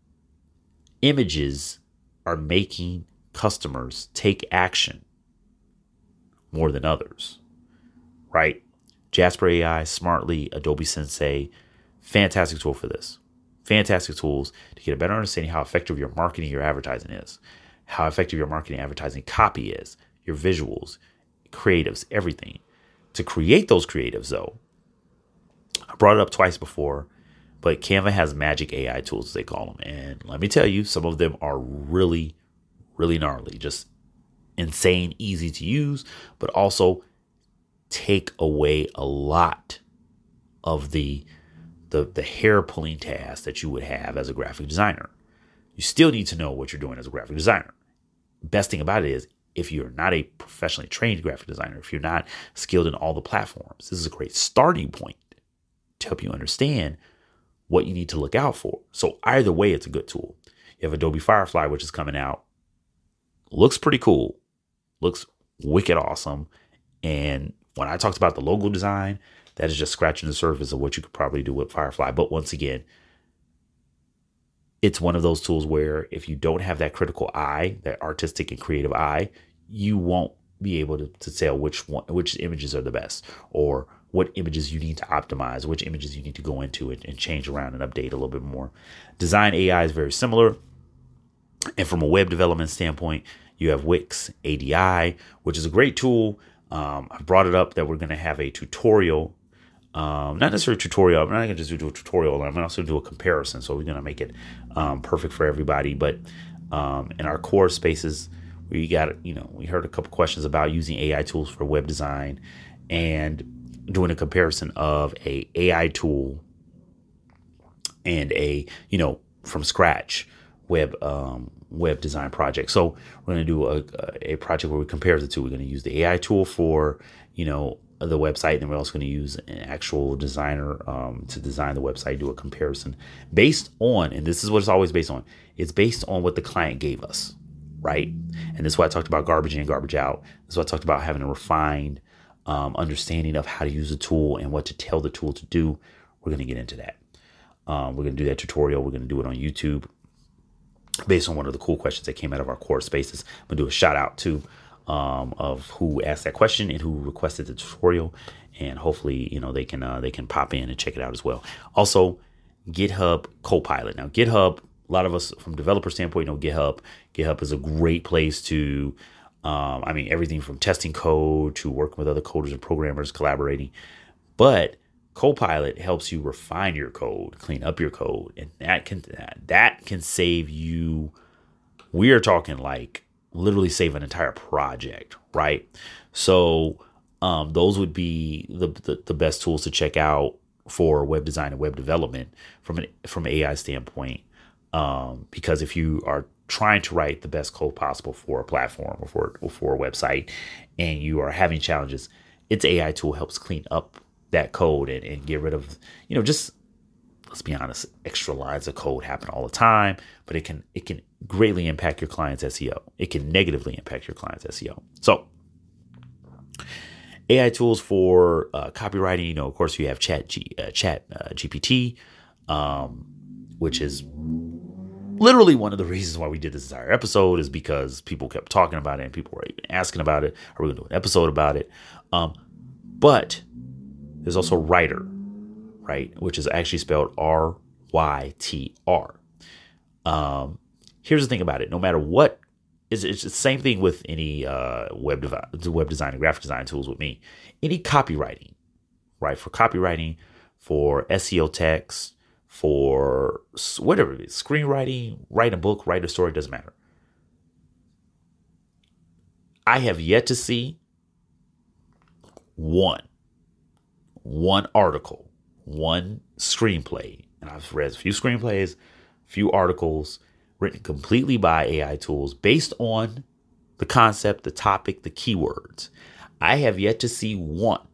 images are making customers take action more than others, right? Jasper AI, Smartly, Adobe Sensei, fantastic tool for this. Fantastic tools to get a better understanding how effective your marketing, your advertising is, how effective your marketing, advertising copy is, your visuals, creatives, everything. To create those creatives, though, I brought it up twice before, but Canva has magic AI tools, as they call them. And let me tell you, some of them are really, really gnarly, just insane, easy to use, but also take away a lot of the hair pulling tasks that you would have as a graphic designer. You still need to know what you're doing as a graphic designer. Best thing about it is, if you're not a professionally trained graphic designer, if you're not skilled in all the platforms, this is a great starting point to help you understand what you need to look out for. So either way, it's a good tool. You have Adobe Firefly, which is coming out. Looks pretty cool. Looks wicked awesome. And when I talked about the logo design, that is just scratching the surface of what you could probably do with Firefly. But once again, it's one of those tools where if you don't have that critical eye, that artistic and creative eye, you won't be able to tell which images are the best, or what images you need to optimize, which images you need to go into and change around and update a little bit more. Design AI is very similar. And from a web development standpoint, you have Wix ADI, which is a great tool. I brought it up that we're going to have a tutorial. Not necessarily a tutorial. I'm not going to just do a tutorial. I'm going to also do a comparison. So we're going to make it perfect for everybody. But in our core spaces, we heard a couple questions about using AI tools for web design and doing a comparison of a AI tool and a, from scratch web design project. So we're going to do a project where we compare the two. We're going to use the AI tool for, the website. And we're also going to use an actual designer to design the website, do a comparison based on, and this is what it's always based on. It's based on what the client gave us, right? And this is why I talked about garbage in, garbage out. This is why I talked about having a refined understanding of how to use a tool and what to tell the tool to do. We're going to get into that. We're going to do that tutorial. We're going to do it on YouTube based on one of the cool questions that came out of our core spaces. I'm going to do a shout out to of who asked that question and who requested the tutorial, and hopefully, they can pop in and check it out as well. Also, GitHub Copilot. Now, GitHub, a lot of us from developer standpoint know GitHub. GitHub is a great place to, everything from testing code to working with other coders and programmers, collaborating. But Copilot helps you refine your code, clean up your code, and that can save you. We are talking like literally save an entire project, right? So those would be the best tools to check out for web design and web development from an AI standpoint. Because if you are trying to write the best code possible for a platform or for a website, and you are having challenges, its AI tool helps clean up that code and get rid of, just, let's be honest, extra lines of code happen all the time, but it can greatly impact your client's SEO. It can negatively impact your client's SEO. So AI tools for copywriting, of course, you have Chat GPT, which is literally one of the reasons why we did this entire episode, is because people kept talking about it and people were even asking about it. Are we going to do an episode about it? But there's also Writer, right? Which is actually spelled RYTR. Here's the thing about it. No matter what, it's the same thing with any web design and graphic design tools with me. Any copywriting, right? For copywriting, for SEO text, for whatever it is, screenwriting, write a book, write a story, doesn't matter. I have yet to see one article, one screenplay, and I've read a few screenplays, a few articles written completely by AI tools based on the concept, the topic, the keywords. I have yet to see one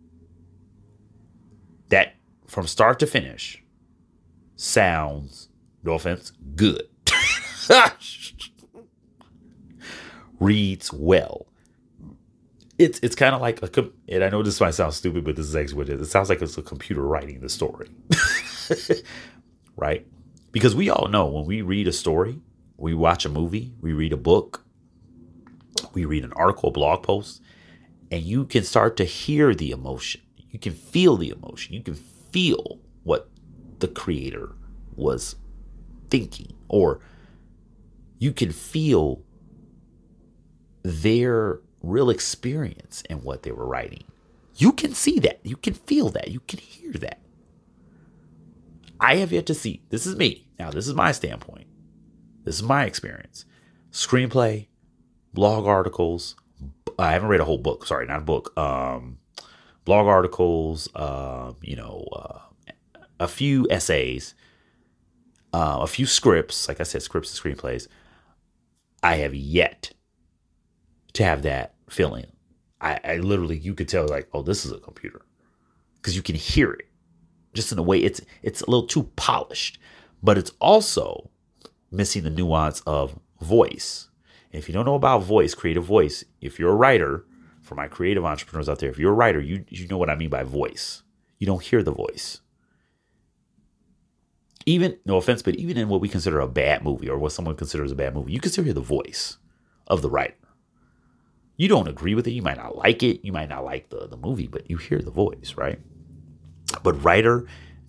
that from start to finish sounds, no offense, good. Reads well. It's kind of like and I know this might sound stupid, but this is actually what it is. It sounds like it's a computer writing the story, right? Because we all know when we read a story, we watch a movie, we read a book, we read an article, a blog post, and you can start to hear the emotion. You can feel the emotion. You can feel what the creator was thinking, or you can feel their real experience in what they were writing. You can see that. You can feel that. You can hear that. I have yet to see, this is me. Now, this is my standpoint. This is my experience. Screenplay, blog articles. I haven't read a whole book. Sorry, not a book. Blog articles, a few essays, a few scripts. Like I said, scripts and screenplays. I have yet to have that feeling. I literally, you could tell like, oh, this is a computer, because you can hear it just in a way. It's a little too polished, but it's also missing the nuance of voice. And if you don't know about voice, creative voice, if you're a writer, for my creative entrepreneurs out there, if you're a writer, you know what I mean by voice. You don't hear the voice. Even, no offense, but even in what we consider a bad movie, or what someone considers a bad movie, you can still hear the voice of the writer. You don't agree with it. You might not like it. You might not like the movie, but you hear the voice, right? But Writer,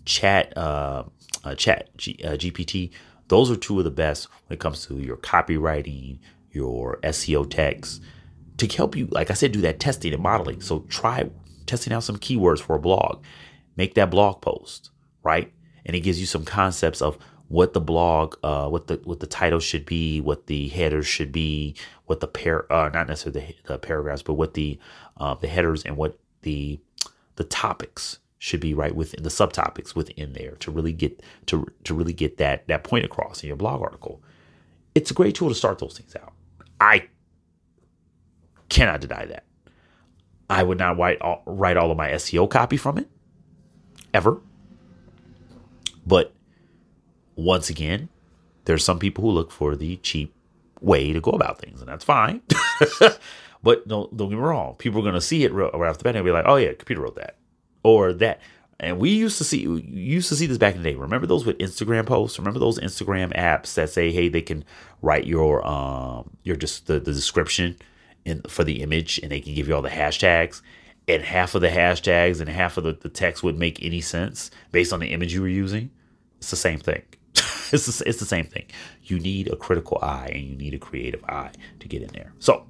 GPT, those are two of the best when it comes to your copywriting, your SEO text, to help you, like I said, do that testing and modeling. So try testing out some keywords for a blog. Make that blog post, right? And it gives you some concepts of what the blog, what the title should be, what the headers should be, what the not necessarily the paragraphs, but what the headers and what the topics should be, right, within the subtopics within there, to really get that point across in your blog article. It's a great tool to start those things out. I cannot deny that. I would not write all of my SEO copy from it ever. But once again, there's some people who look for the cheap way to go about things, and that's fine. But don't get me wrong. People are going to see it right off the bat and be like, oh yeah, computer wrote that or that. And we used to see this back in the day. Remember those with Instagram posts? Remember those Instagram apps that say, hey, they can write your just the description for the image, and they can give you all the hashtags, and half of the hashtags and half of the text would make any sense based on the image you were using. It's the same thing. It's the same thing. You need a critical eye and you need a creative eye to get in there. So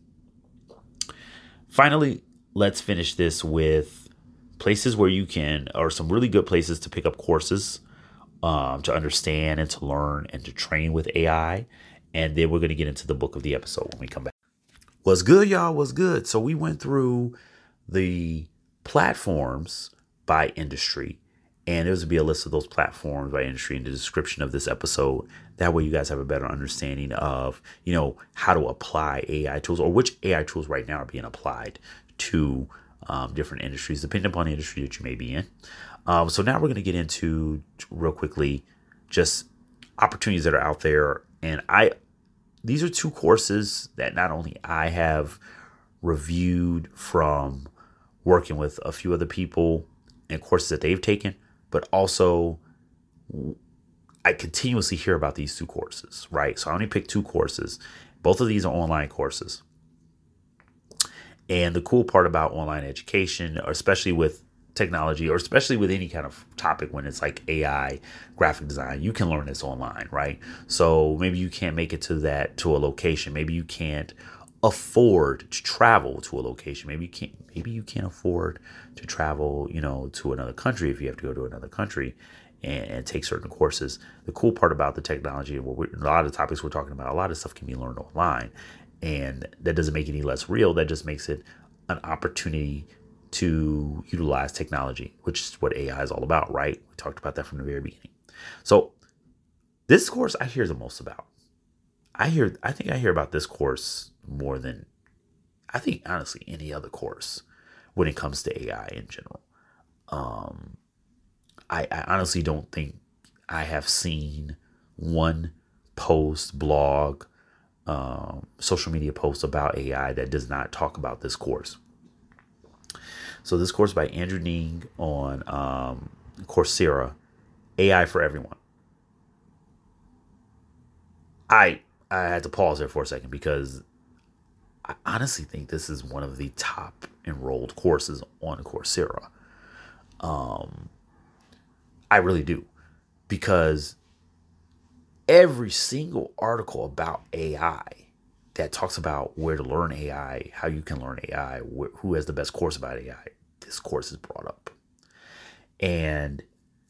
finally, let's finish this with places where you can, or some really good places to pick up courses to understand and to learn and to train with AI. And then we're going to get into the book of the episode when we come back. What's good, y'all? What's good? So we went through the platforms by industry, and there's going to be a list of those platforms by industry in the description of this episode. That way you guys have a better understanding of, how to apply AI tools, or which AI tools right now are being applied to different industries, depending upon the industry that you may be in. So now we're going to get into, real quickly, just opportunities that are out there. And these are two courses that not only I have reviewed from working with a few other people and courses that they've taken, but also I continuously hear about these two courses, right? So I only picked two courses. Both of these are online courses. And the cool part about online education, or especially with technology, or especially with any kind of topic when it's like AI, graphic design, you can learn this online, right? So maybe you can't make it to a location. Maybe you can't afford to travel to a location. Maybe you can't afford to travel, to another country if you have to go to another country and take certain courses. The cool part about the technology, a lot of the topics we're talking about, a lot of stuff can be learned online. And that doesn't make it any less real. That just makes it an opportunity to utilize technology, which is what AI is all about, right? We talked about that from the very beginning. So this course I hear the most about. I think I hear about this course more than, I think, honestly, any other course when it comes to AI in general. I honestly don't think I have seen one post, blog, social media post about AI that does not talk about this course. So this course by Andrew Ng on Coursera, AI for Everyone. I had to pause there for a second because I honestly think this is one of the top enrolled courses on Coursera. I really do, because every single article about AI that talks about where to learn AI, how you can learn AI, who has the best course about AI, this course is brought up. And,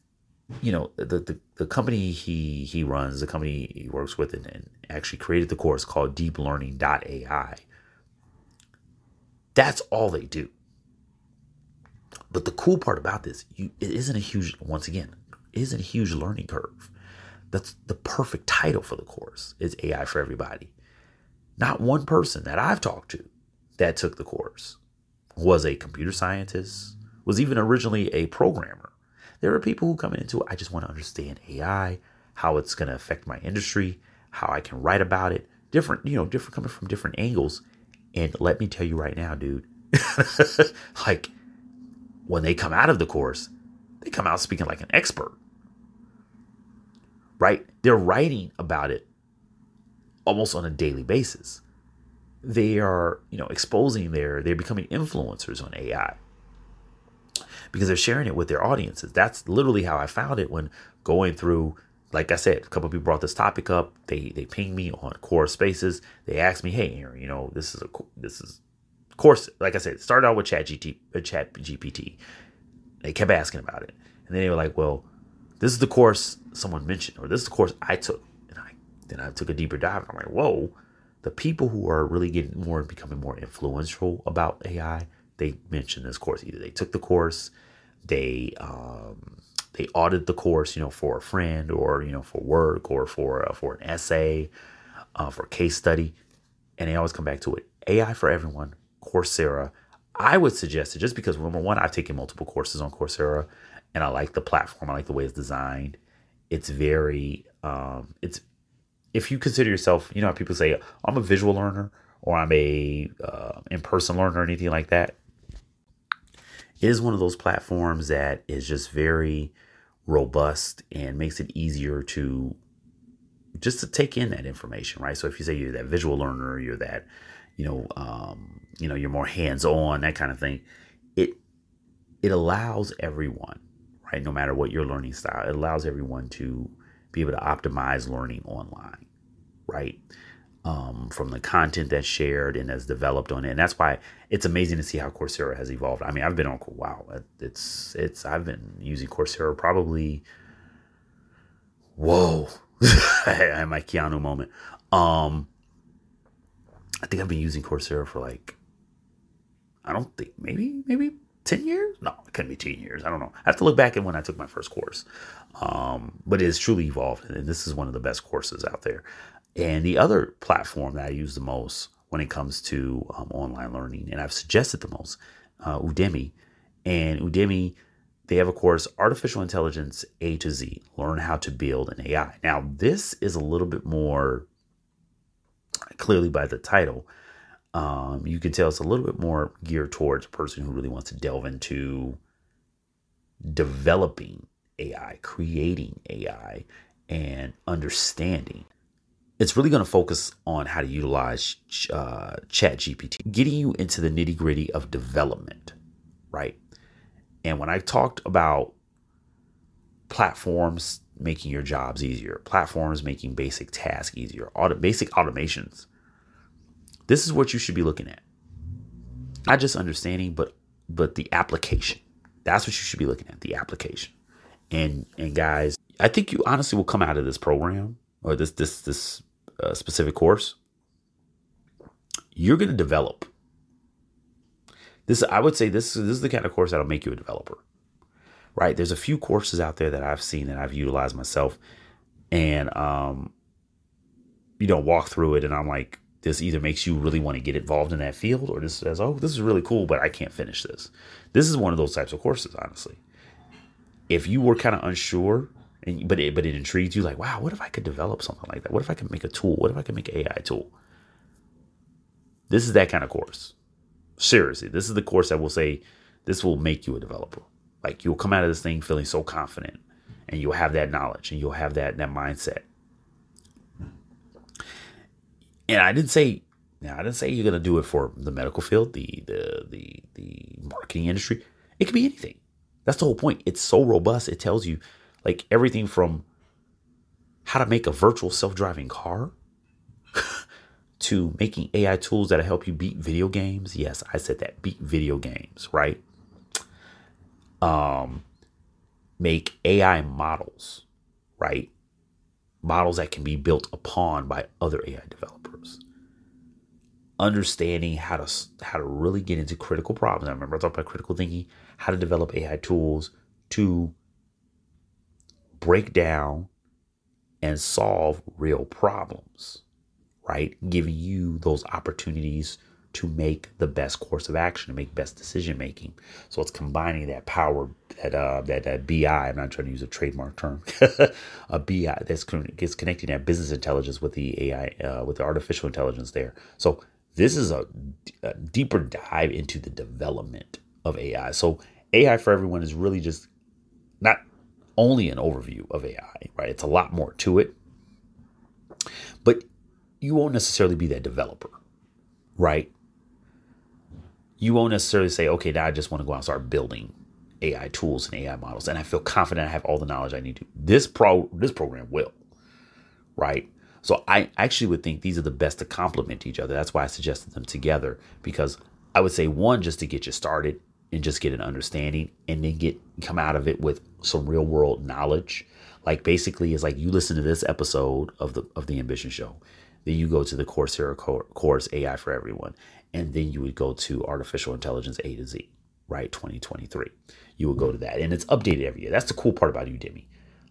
the company he runs, the company he works with and actually created the course called deeplearning.ai. That's all they do. But the cool part about this, it isn't a huge learning curve. That's the perfect title for the course, is AI for Everybody. Not one person that I've talked to that took the course was a computer scientist, was even originally a programmer. There are people who come into it, I just want to understand AI, how it's going to affect my industry, how I can write about it, different coming from different angles. And let me tell you right now, dude, like when they come out of the course, they come out speaking like an expert. Right? They're writing about it almost on a daily basis. They are, exposing they're becoming influencers on AI because they're sharing it with their audiences. That's literally how I found it when going through, like I said, a couple of people brought this topic up. They pinged me on Core Spaces. They asked me, hey, Aaron, this is course. Like I said, it started out with ChatGPT. They kept asking about it. And then they were like, well, this is the course someone mentioned, or this is the course I took. And then I took a deeper dive. I'm like, whoa, the people who are really becoming more influential about AI, they mentioned this course. Either they took the course, they audited the course, for a friend, or, for work, or for an essay, for a case study. And they always come back to it. AI for Everyone, Coursera. I would suggest it just because, number one, I've taken multiple courses on Coursera and I like the platform. I like the way it's designed. It's very, it's, if you consider yourself, you know how people say, I'm a visual learner or I'm a in-person learner or anything like that. It is one of those platforms that is just very robust and makes it easier to just to take in that information, right? So if you say you're that visual learner, you're that, you're more hands-on, that kind of thing. It it allows everyone, right? No matter what your learning style, it allows everyone to be able to optimize learning online, right? From the content that's shared and that's developed on it. And that's why it's amazing to see how Coursera has evolved. I mean, I've been on, wow, I've been using Coursera probably, whoa, I had my Keanu moment. I think I've been using Coursera for like, I don't think, maybe 10 years? No, it couldn't be 10 years. I don't know. I have to look back at when I took my first course. But it has truly evolved. And this is one of the best courses out there. And the other platform that I use the most when it comes to online learning, and I've suggested the most, Udemy. And Udemy, they have a course, Artificial Intelligence A to Z, Learn How to Build an AI. Now, this is a little bit more, clearly by the title, you can tell it's a little bit more geared towards a person who really wants to delve into developing AI, creating AI, and understanding. It's really going to focus on how to utilize ChatGPT, getting you into the nitty gritty of development, right? And when I talked about platforms making your jobs easier, platforms making basic tasks easier, basic automations, this is what you should be looking at. Not just understanding, but the application. That's what you should be looking at, the application. And guys, I think you honestly will come out of this program or this specific course. You're going to develop. I would say this is the kind of course that'll make you a developer, right? There's a few courses out there that I've seen that I've utilized myself, and walk through it, and I'm like, this either makes you really want to get involved in that field, or this says, oh, this is really cool, but I can't finish this. This is one of those types of courses, honestly. If you were kind of unsure, but it intrigued you, like, wow, what if I could develop something like that? What if I could make a tool? What if I could make an AI tool? This is that kind of course. Seriously, this is the course that will say this will make you a developer. Like, you'll come out of this thing feeling so confident, and you'll have that knowledge, and you'll have that mindset. And I didn't say you're gonna do it for the medical field, the marketing industry. It could be anything. That's the whole point. It's so robust. It tells you like everything from how to make a virtual self-driving car to making AI tools that'll help you beat video games. Yes, I said that, beat video games, right? Make AI models, right? Models that can be built upon by other AI developers. Understanding how to really get into critical problems. I remember I talked about critical thinking, how to develop AI tools to break down and solve real problems, right? Giving you those opportunities to make the best course of action, to make best decision making. So it's combining that power, that BI. I'm not trying to use a trademark term, a BI that's connecting that business intelligence with the AI, with the artificial intelligence there. So this is a deeper dive into the development of AI. So AI for everyone is really just not only an overview of AI, right? It's a lot more to it, but you won't necessarily be that developer, right? You won't necessarily say, okay, now I just want to go out and start building AI tools and AI models, and I feel confident I have all the knowledge I need to. This program will, right? So I actually would think these are the best to complement each other. That's why I suggested them together, because I would say one, just to get you started and just get an understanding, and then come out of it with some real world knowledge. Like basically, it's like you listen to this episode of the Ambition Show, then you go to the Coursera course AI for Everyone, and then you would go to Artificial Intelligence A to Z, right? 2023. You would go to that, and it's updated every year. That's the cool part about Udemy.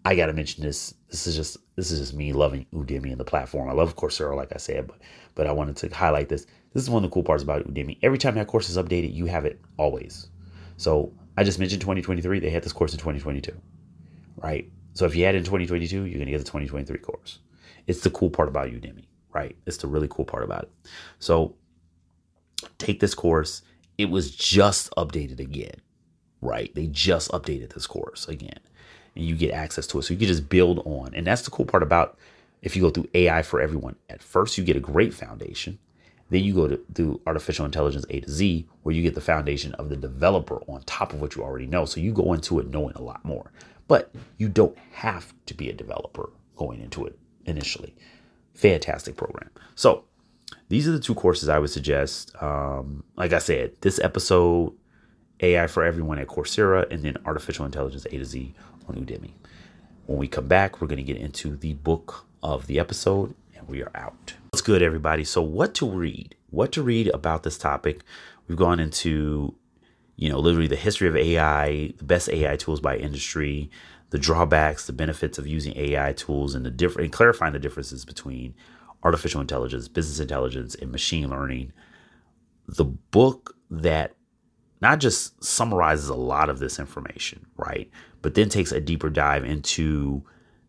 I got to mention this. This is just me loving Udemy and the platform. I love Coursera, like I said, but I wanted to highlight this. This is one of the cool parts about Udemy. Every time that course is updated, you have it always. So I just mentioned 2023. They had this course in 2022, right? So if you had it in 2022, you're going to get the 2023 course. It's the cool part about Udemy, right? It's the really cool part about it. So take this course. It was just updated again, right? They just updated this course again, and you get access to it. So you can just build on. And that's the cool part about if you go through AI for Everyone. At first, you get a great foundation. Then you go to do artificial intelligence A to Z, where you get the foundation of the developer on top of what you already know. So you go into it knowing a lot more. But you don't have to be a developer going into it initially. Fantastic program. So these are the two courses I would suggest. Like I said, this episode, AI for Everyone at Coursera, and then Artificial Intelligence A to Z on Udemy. When we come back, we're going to get into the book of the episode, and we are out. What's good, everybody? So what to read? What to read about this topic? We've gone into, literally the history of AI, the best AI tools by industry, the drawbacks, the benefits of using AI tools, and and clarifying the differences between artificial intelligence, business intelligence, and machine learning. The book that not just summarizes a lot of this information, right, but then takes a deeper dive into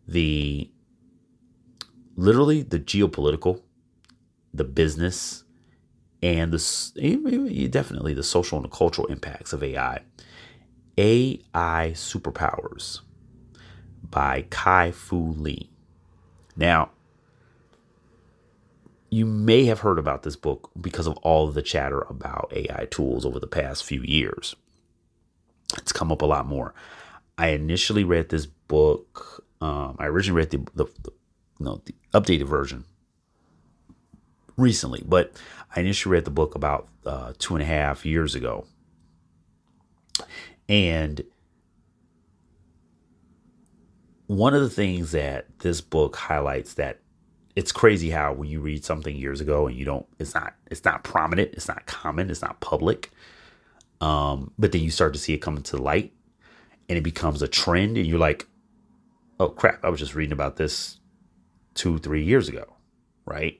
literally the geopolitical, the business, and definitely the social and the cultural impacts of AI. AI Superpowers by Kai-Fu Lee. Now, you may have heard about this book because of all of the chatter about AI tools over the past few years. It's come up a lot more. I initially read this book. I originally read the updated version recently, but I initially read the book about 2.5 years ago. And one of the things that this book highlights, that it's crazy how when you read something years ago and it's not prominent, it's not common, it's not public. But then you start to see it come into light and it becomes a trend and you're like, oh crap, I was just reading about this 2-3 years ago, right?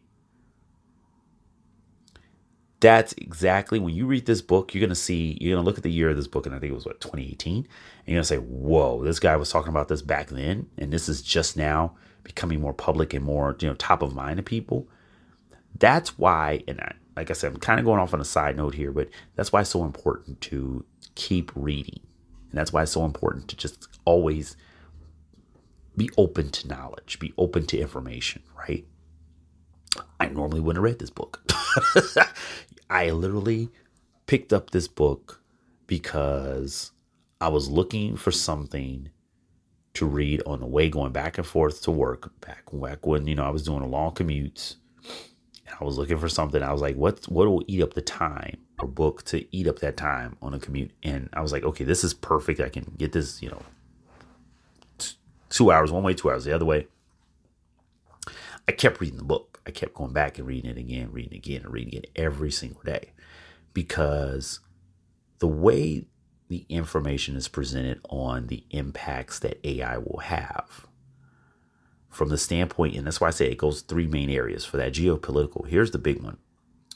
That's exactly when you read this book, you're going to look at the year of this book, and I think it was 2018. And you're going to say, whoa, this guy was talking about this back then. And this is just now becoming more public and more, top of mind to people. That's why, like I said, I'm kind of going off on a side note here, but that's why it's so important to keep reading. And that's why it's so important to just always be open to knowledge, be open to information, right? I normally wouldn't have read this book. I literally picked up this book because I was looking for something to read on the way going back and forth to work back when, I was doing a long commutes. And I was looking for something. I was like, what will eat up the time, or book to eat up that time on a commute? And I was like, okay, this is perfect. I can get this, 2 hours one way, 2 hours the other way. I kept reading the book. I kept going back and reading it again, and reading it every single day, because the way the information is presented on the impacts that AI will have from the standpoint, and that's why I say it goes 3 main areas for that geopolitical. Here's the big one.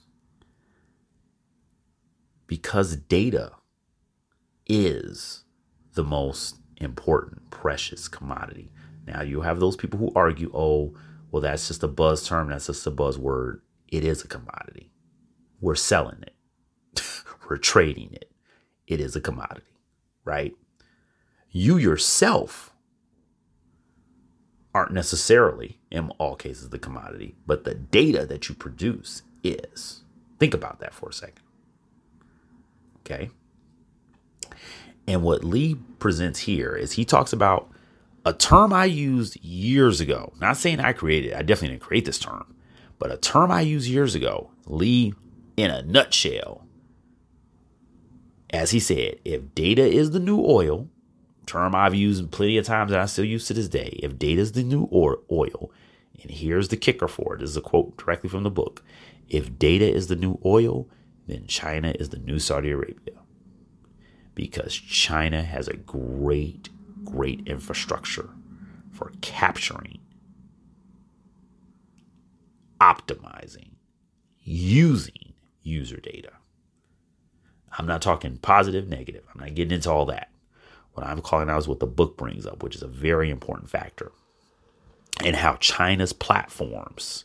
Because data is the most important, precious commodity. Now, you have those people who argue, oh, well, that's just a buzz term. That's just a buzzword. It is a commodity. We're selling it. We're trading it. It is a commodity, right? You yourself aren't necessarily, in all cases, the commodity, but the data that you produce is. Think about that for a second. Okay? And what Lee presents here is he talks about a term I used years ago. Not saying I created it. I definitely didn't create this term. But a term I used years ago. Lee, in a nutshell, as he said, if data is the new oil, term I've used plenty of times and I still use to this day. If data is the new oil, and here's the kicker for it. This is a quote directly from the book. If data is the new oil, then China is the new Saudi Arabia. Because China has a great infrastructure for capturing, optimizing, using user data. I'm not talking positive, negative. I'm not getting into all that. What I'm calling out is what the book brings up, which is a very important factor, and how China's platforms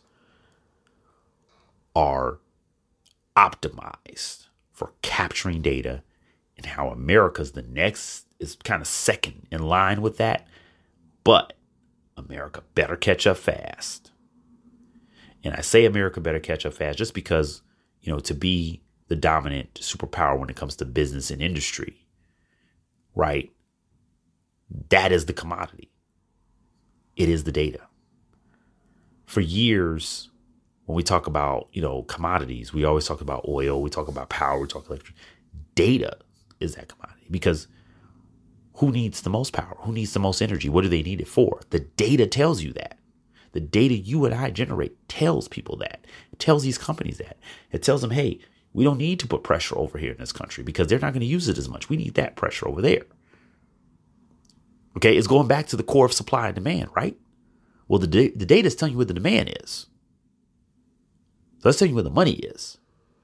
are optimized for capturing data, and how America's the next is kind of second in line with that. But America better catch up fast. And I say America better catch up fast just because, to be the dominant superpower when it comes to business and industry, right? That is the commodity. It is the data. For years, when we talk about, commodities, we always talk about oil, we talk about power, we talk electric. Data is that commodity, because who needs the most power? Who needs the most energy? What do they need it for? The data tells you that. The data you and I generate tells people that. It tells these companies that. It tells them, hey, we don't need to put pressure over here in this country because they're not going to use it as much. We need that pressure over there. Okay, it's going back to the core of supply and demand, right? Well, the data is telling you where the demand is. So let's tell you where the money is.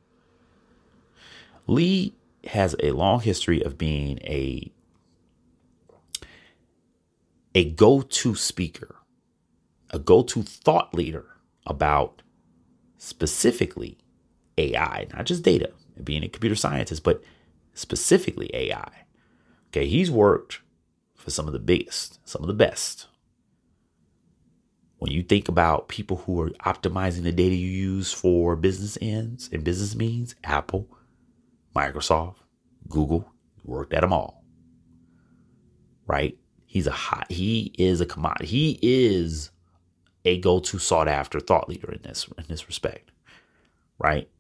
Lee has a long history of being a go-to speaker, a go-to thought leader about specifically AI, not just data, being a computer scientist, but specifically AI. Okay, he's worked for some of the biggest, some of the best. When you think about people who are optimizing the data you use for business ends and business means, Apple, Microsoft, Google, worked at them all. Right? He is a commodity. He is a go-to sought after thought leader in this respect. Right?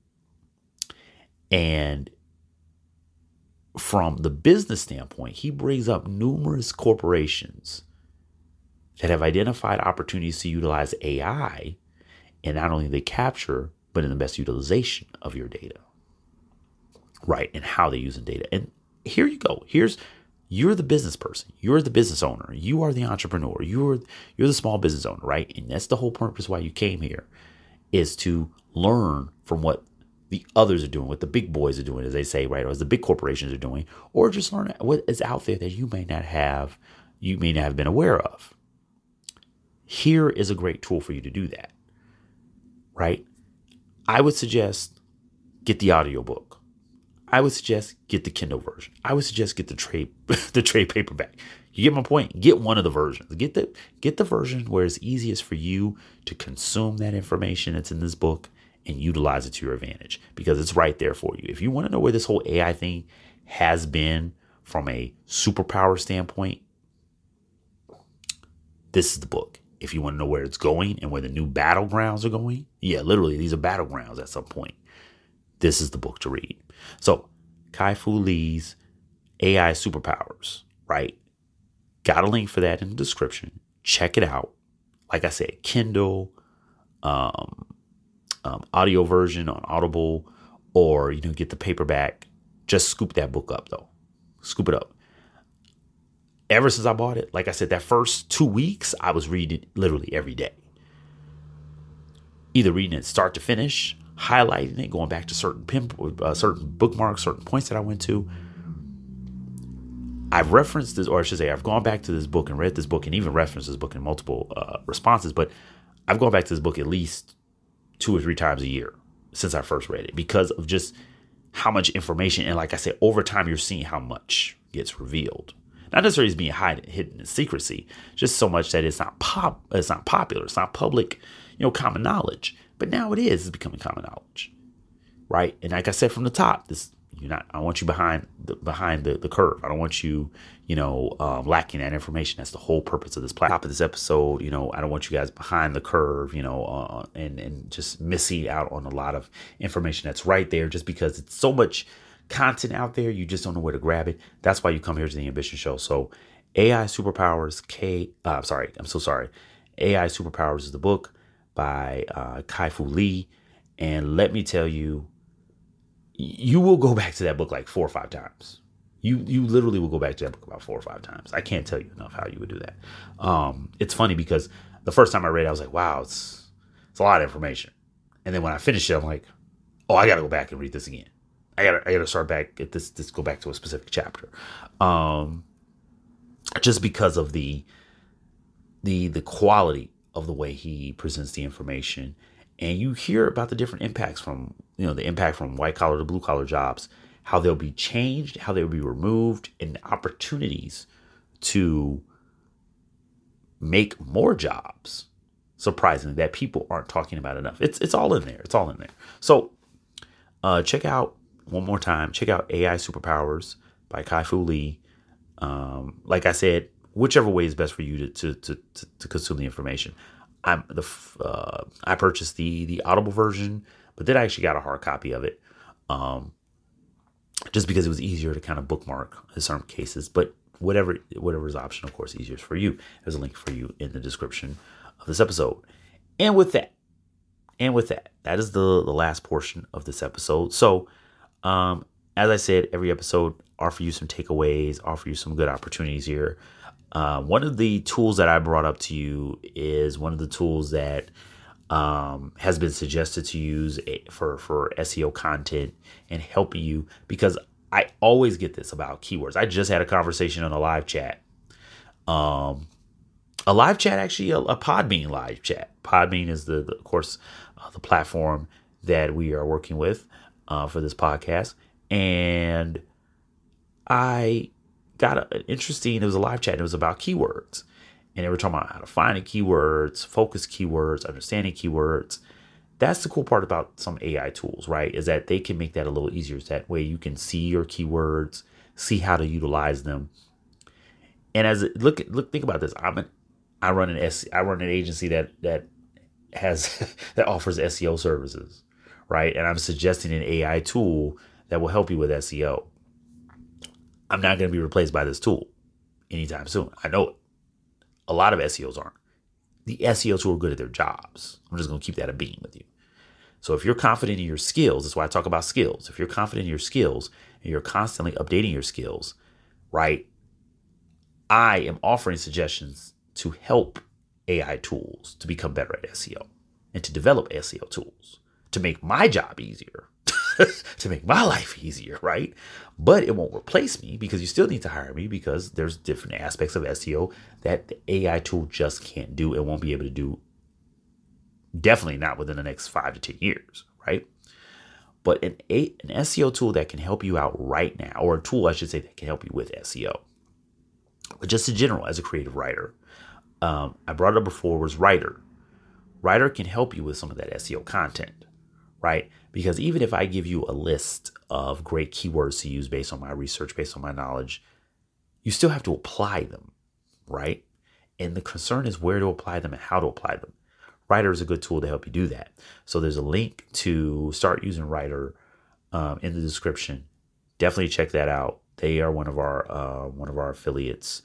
And from the business standpoint, he brings up numerous corporations that have identified opportunities to utilize AI, and not only the capture, but in the best utilization of your data. Right? And how they're using data. And here you go. You're the business person. You're the business owner. You are the entrepreneur. You're the small business owner, right? And that's the whole purpose why you came here, is to learn from what the others are doing, what the big boys are doing, as they say, right? Or as the big corporations are doing, or just learn what is out there that you may not have been aware of. Here is a great tool for you to do that, right? I would suggest get the audiobook. I would suggest get the Kindle version. I would suggest get the trade paperback. You get my point? Get one of the versions. Get the version where it's easiest for you to consume that information that's in this book and utilize it to your advantage, because it's right there for you. If you want to know where this whole AI thing has been from a superpower standpoint, this is the book. If you want to know where it's going and where the new battlegrounds are going, yeah, literally, these are battlegrounds at some point. This is the book to read. So, Kai-Fu Lee's AI Superpowers, right? Got a link for that in the description. Check it out. Like I said, Kindle, audio version on Audible, or get the paperback. Just scoop that book up, though. Scoop it up. Ever since I bought it, like I said, that first 2 weeks, I was reading it literally every day. Either reading it start to finish, highlighting it, going back to certain bookmarks, certain points that I went to. I've referenced this, or I should say, I've gone back to this book and read this book and even referenced this book in multiple responses, but I've gone back to this book at least 2 or 3 times a year since I first read it, because of just how much information. And like I said, over time, you're seeing how much gets revealed. Not necessarily as being hidden in secrecy, just so much that it's not popular, it's not public, common knowledge. But now it is. It's becoming common knowledge, right? And like I said from the top, I want you behind the curve. I don't want you, lacking that information. That's the whole purpose of this platform. Top of this episode, I don't want you guys behind the curve, and just missing out on a lot of information that's right there, just because it's so much content out there, you just don't know where to grab it. That's why you come here to the Ambition Show. So AI Superpowers, AI Superpowers is the book by Kai-Fu Lee. And let me tell you, you will go back to that book like 4 or 5 times. You literally will go back to that book about 4 or 5 times. I can't tell you enough how you would do that. It's funny because the first time I read it, I was like, wow, it's a lot of information. And then when I finished it, I'm like, oh, I got to go back and read this again. I gotta start back at this. Go back to a specific chapter, just because of the quality of the way he presents the information, and you hear about the different impacts from the impact from white collar to blue collar jobs, how they'll be changed, how they'll be removed, and opportunities to make more jobs. Surprisingly, that people aren't talking about enough. It's all in there. It's all in there. So check out one more time. Check out AI Superpowers by Kai-Fu Lee. Like I said, whichever way is best for you to consume the information. I purchased the Audible version, but then I actually got a hard copy of it, just because it was easier to kind of bookmark in certain cases. But whatever is option, of course, easiest for you. There's a link for you in the description of this episode. And with that, that is the last portion of this episode. So, as I said, every episode offer you some takeaways, offer you some good opportunities here. One of the tools that I brought up to you is one of the tools that has been suggested to use for SEO content and helping you, because I always get this about keywords. I just had a conversation on a live chat. Actually, a Podbean live chat. Podbean is of course, the platform that we are working with for this podcast. And I got an interesting, it was a live chat, and it was about keywords. And they were talking about how to find the keywords, focus keywords, understanding keywords. That's the cool part about some AI tools, right? Is that they can make that a little easier. That way you can see your keywords, see how to utilize them. And think about this. I run an agency that has that offers SEO services, right? And I'm suggesting an AI tool that will help you with SEO. I'm not going to be replaced by this tool anytime soon. I know it. A lot of SEOs aren't. The SEOs who are good at their jobs. I'm just going to keep that a beam with you. So if you're confident in your skills, that's why I talk about skills. If you're confident in your skills and you're constantly updating your skills, right? I am offering suggestions to help AI tools to become better at SEO and to develop SEO tools to make my job easier, to make my life easier, right? But it won't replace me, because you still need to hire me, because there's different aspects of SEO that the AI tool just can't do and won't be able to do. Definitely not within the next 5 to 10 years, right? But an SEO tool that can help you out right now, or a tool, I should say, that can help you with SEO. But just in general, as a creative writer, I brought it up before, was Writer. Writer can help you with some of that SEO content, right? Because even if I give you a list of great keywords to use based on my research, based on my knowledge, you still have to apply them, right? And the concern is where to apply them and how to apply them. Writer is a good tool to help you do that. So there's a link to start using Writer in the description. Definitely check that out. They are one of our affiliates.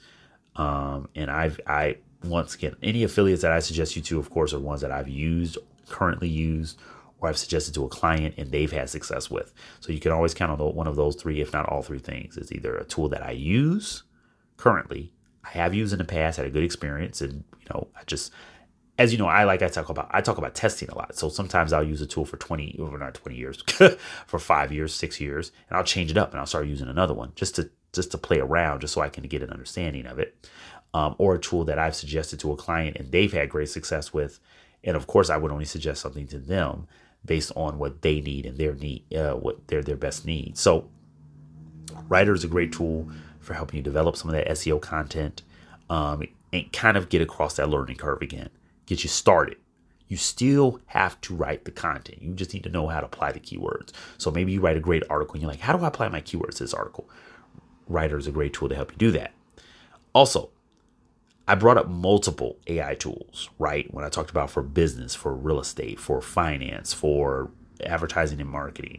And I once again, any affiliates that I suggest you to, of course, are ones that I've currently used, or I've suggested to a client and they've had success with. So you can always count on one of those three, if not all three things. It's either a tool that I use currently, I have used in the past, had a good experience, and I just, as you know, I talk about testing a lot. So sometimes I'll use a tool for 20 years, for 5 years, 6 years, and I'll change it up and I'll start using another one just to play around, just so I can get an understanding of it. Or a tool that I've suggested to a client and they've had great success with. And of course, I would only suggest something to them based on what they need and what their best needs. So Writer is a great tool for helping you develop some of that SEO content, and kind of get across that learning curve again, get you started. You still have to write the content. You just need to know how to apply the keywords. So maybe you write a great article and you're like, how do I apply my keywords to this article? Writer is a great tool to help you do that. Also, I brought up multiple AI tools, right? When I talked about for business, for real estate, for finance, for advertising and marketing.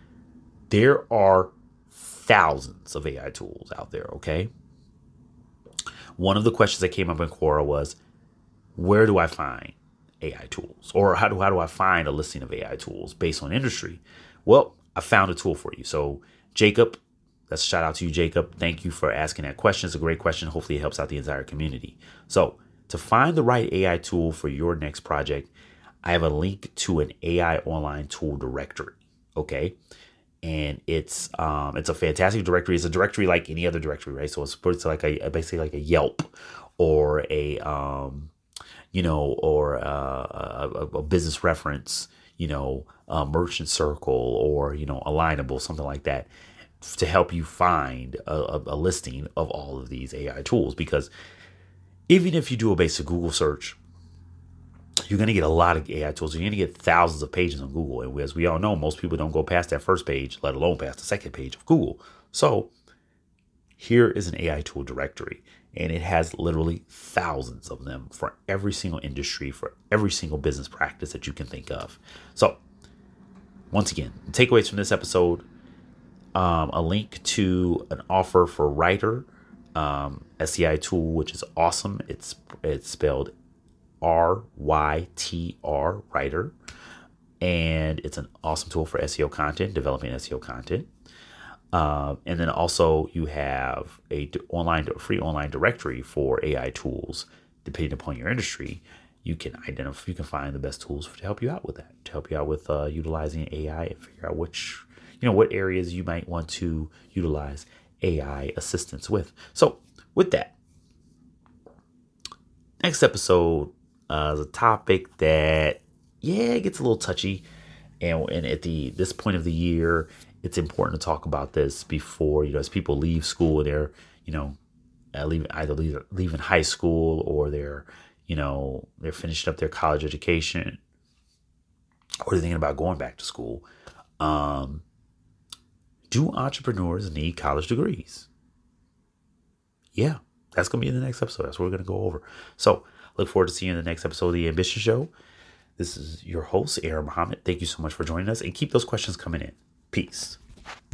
There are thousands of AI tools out there, okay? One of the questions that came up in Quora was, where do I find AI tools? Or how do I find a listing of AI tools based on industry? Well, I found a tool for you. So Jacob that's a shout out to you, Jacob. Thank you for asking that question. It's a great question. Hopefully it helps out the entire community. So to find the right AI tool for your next project, I have a link to an AI online tool directory. Okay. And it's a fantastic directory. It's a directory like any other directory, right? So it's like basically like a Yelp or a a business reference, a merchant circle, or Alignable, something like that, to help you find a listing of all of these AI tools. Because even if you do a basic Google search, you're going to get a lot of AI tools. You're going to get thousands of pages on Google. And as we all know, most people don't go past that first page, let alone past the second page of Google. So here is an AI tool directory, and it has literally thousands of them for every single industry, for every single business practice that you can think of. So once again, the takeaways from this episode, a link to an offer for Writer, SEI tool, which is awesome. It's spelled RYTR, Writer. And it's an awesome tool for SEO content, developing SEO content. And then also you have a free online directory for AI tools. Depending upon your industry, you can find the best tools to help you out with that, to help you out with utilizing AI and figure out what areas you might want to utilize AI assistance with. So with that, next episode is a topic that, it gets a little touchy. And at this point of the year, it's important to talk about this before, as people leave school, they're, leaving high school, or they're finishing up their college education, or they're thinking about going back to school. Do entrepreneurs need college degrees? Yeah, that's going to be in the next episode. That's what we're going to go over. So look forward to seeing you in the next episode of The Ambition Show. This is your host, Aaron Muhammad. Thank you so much for joining us, and keep those questions coming in. Peace.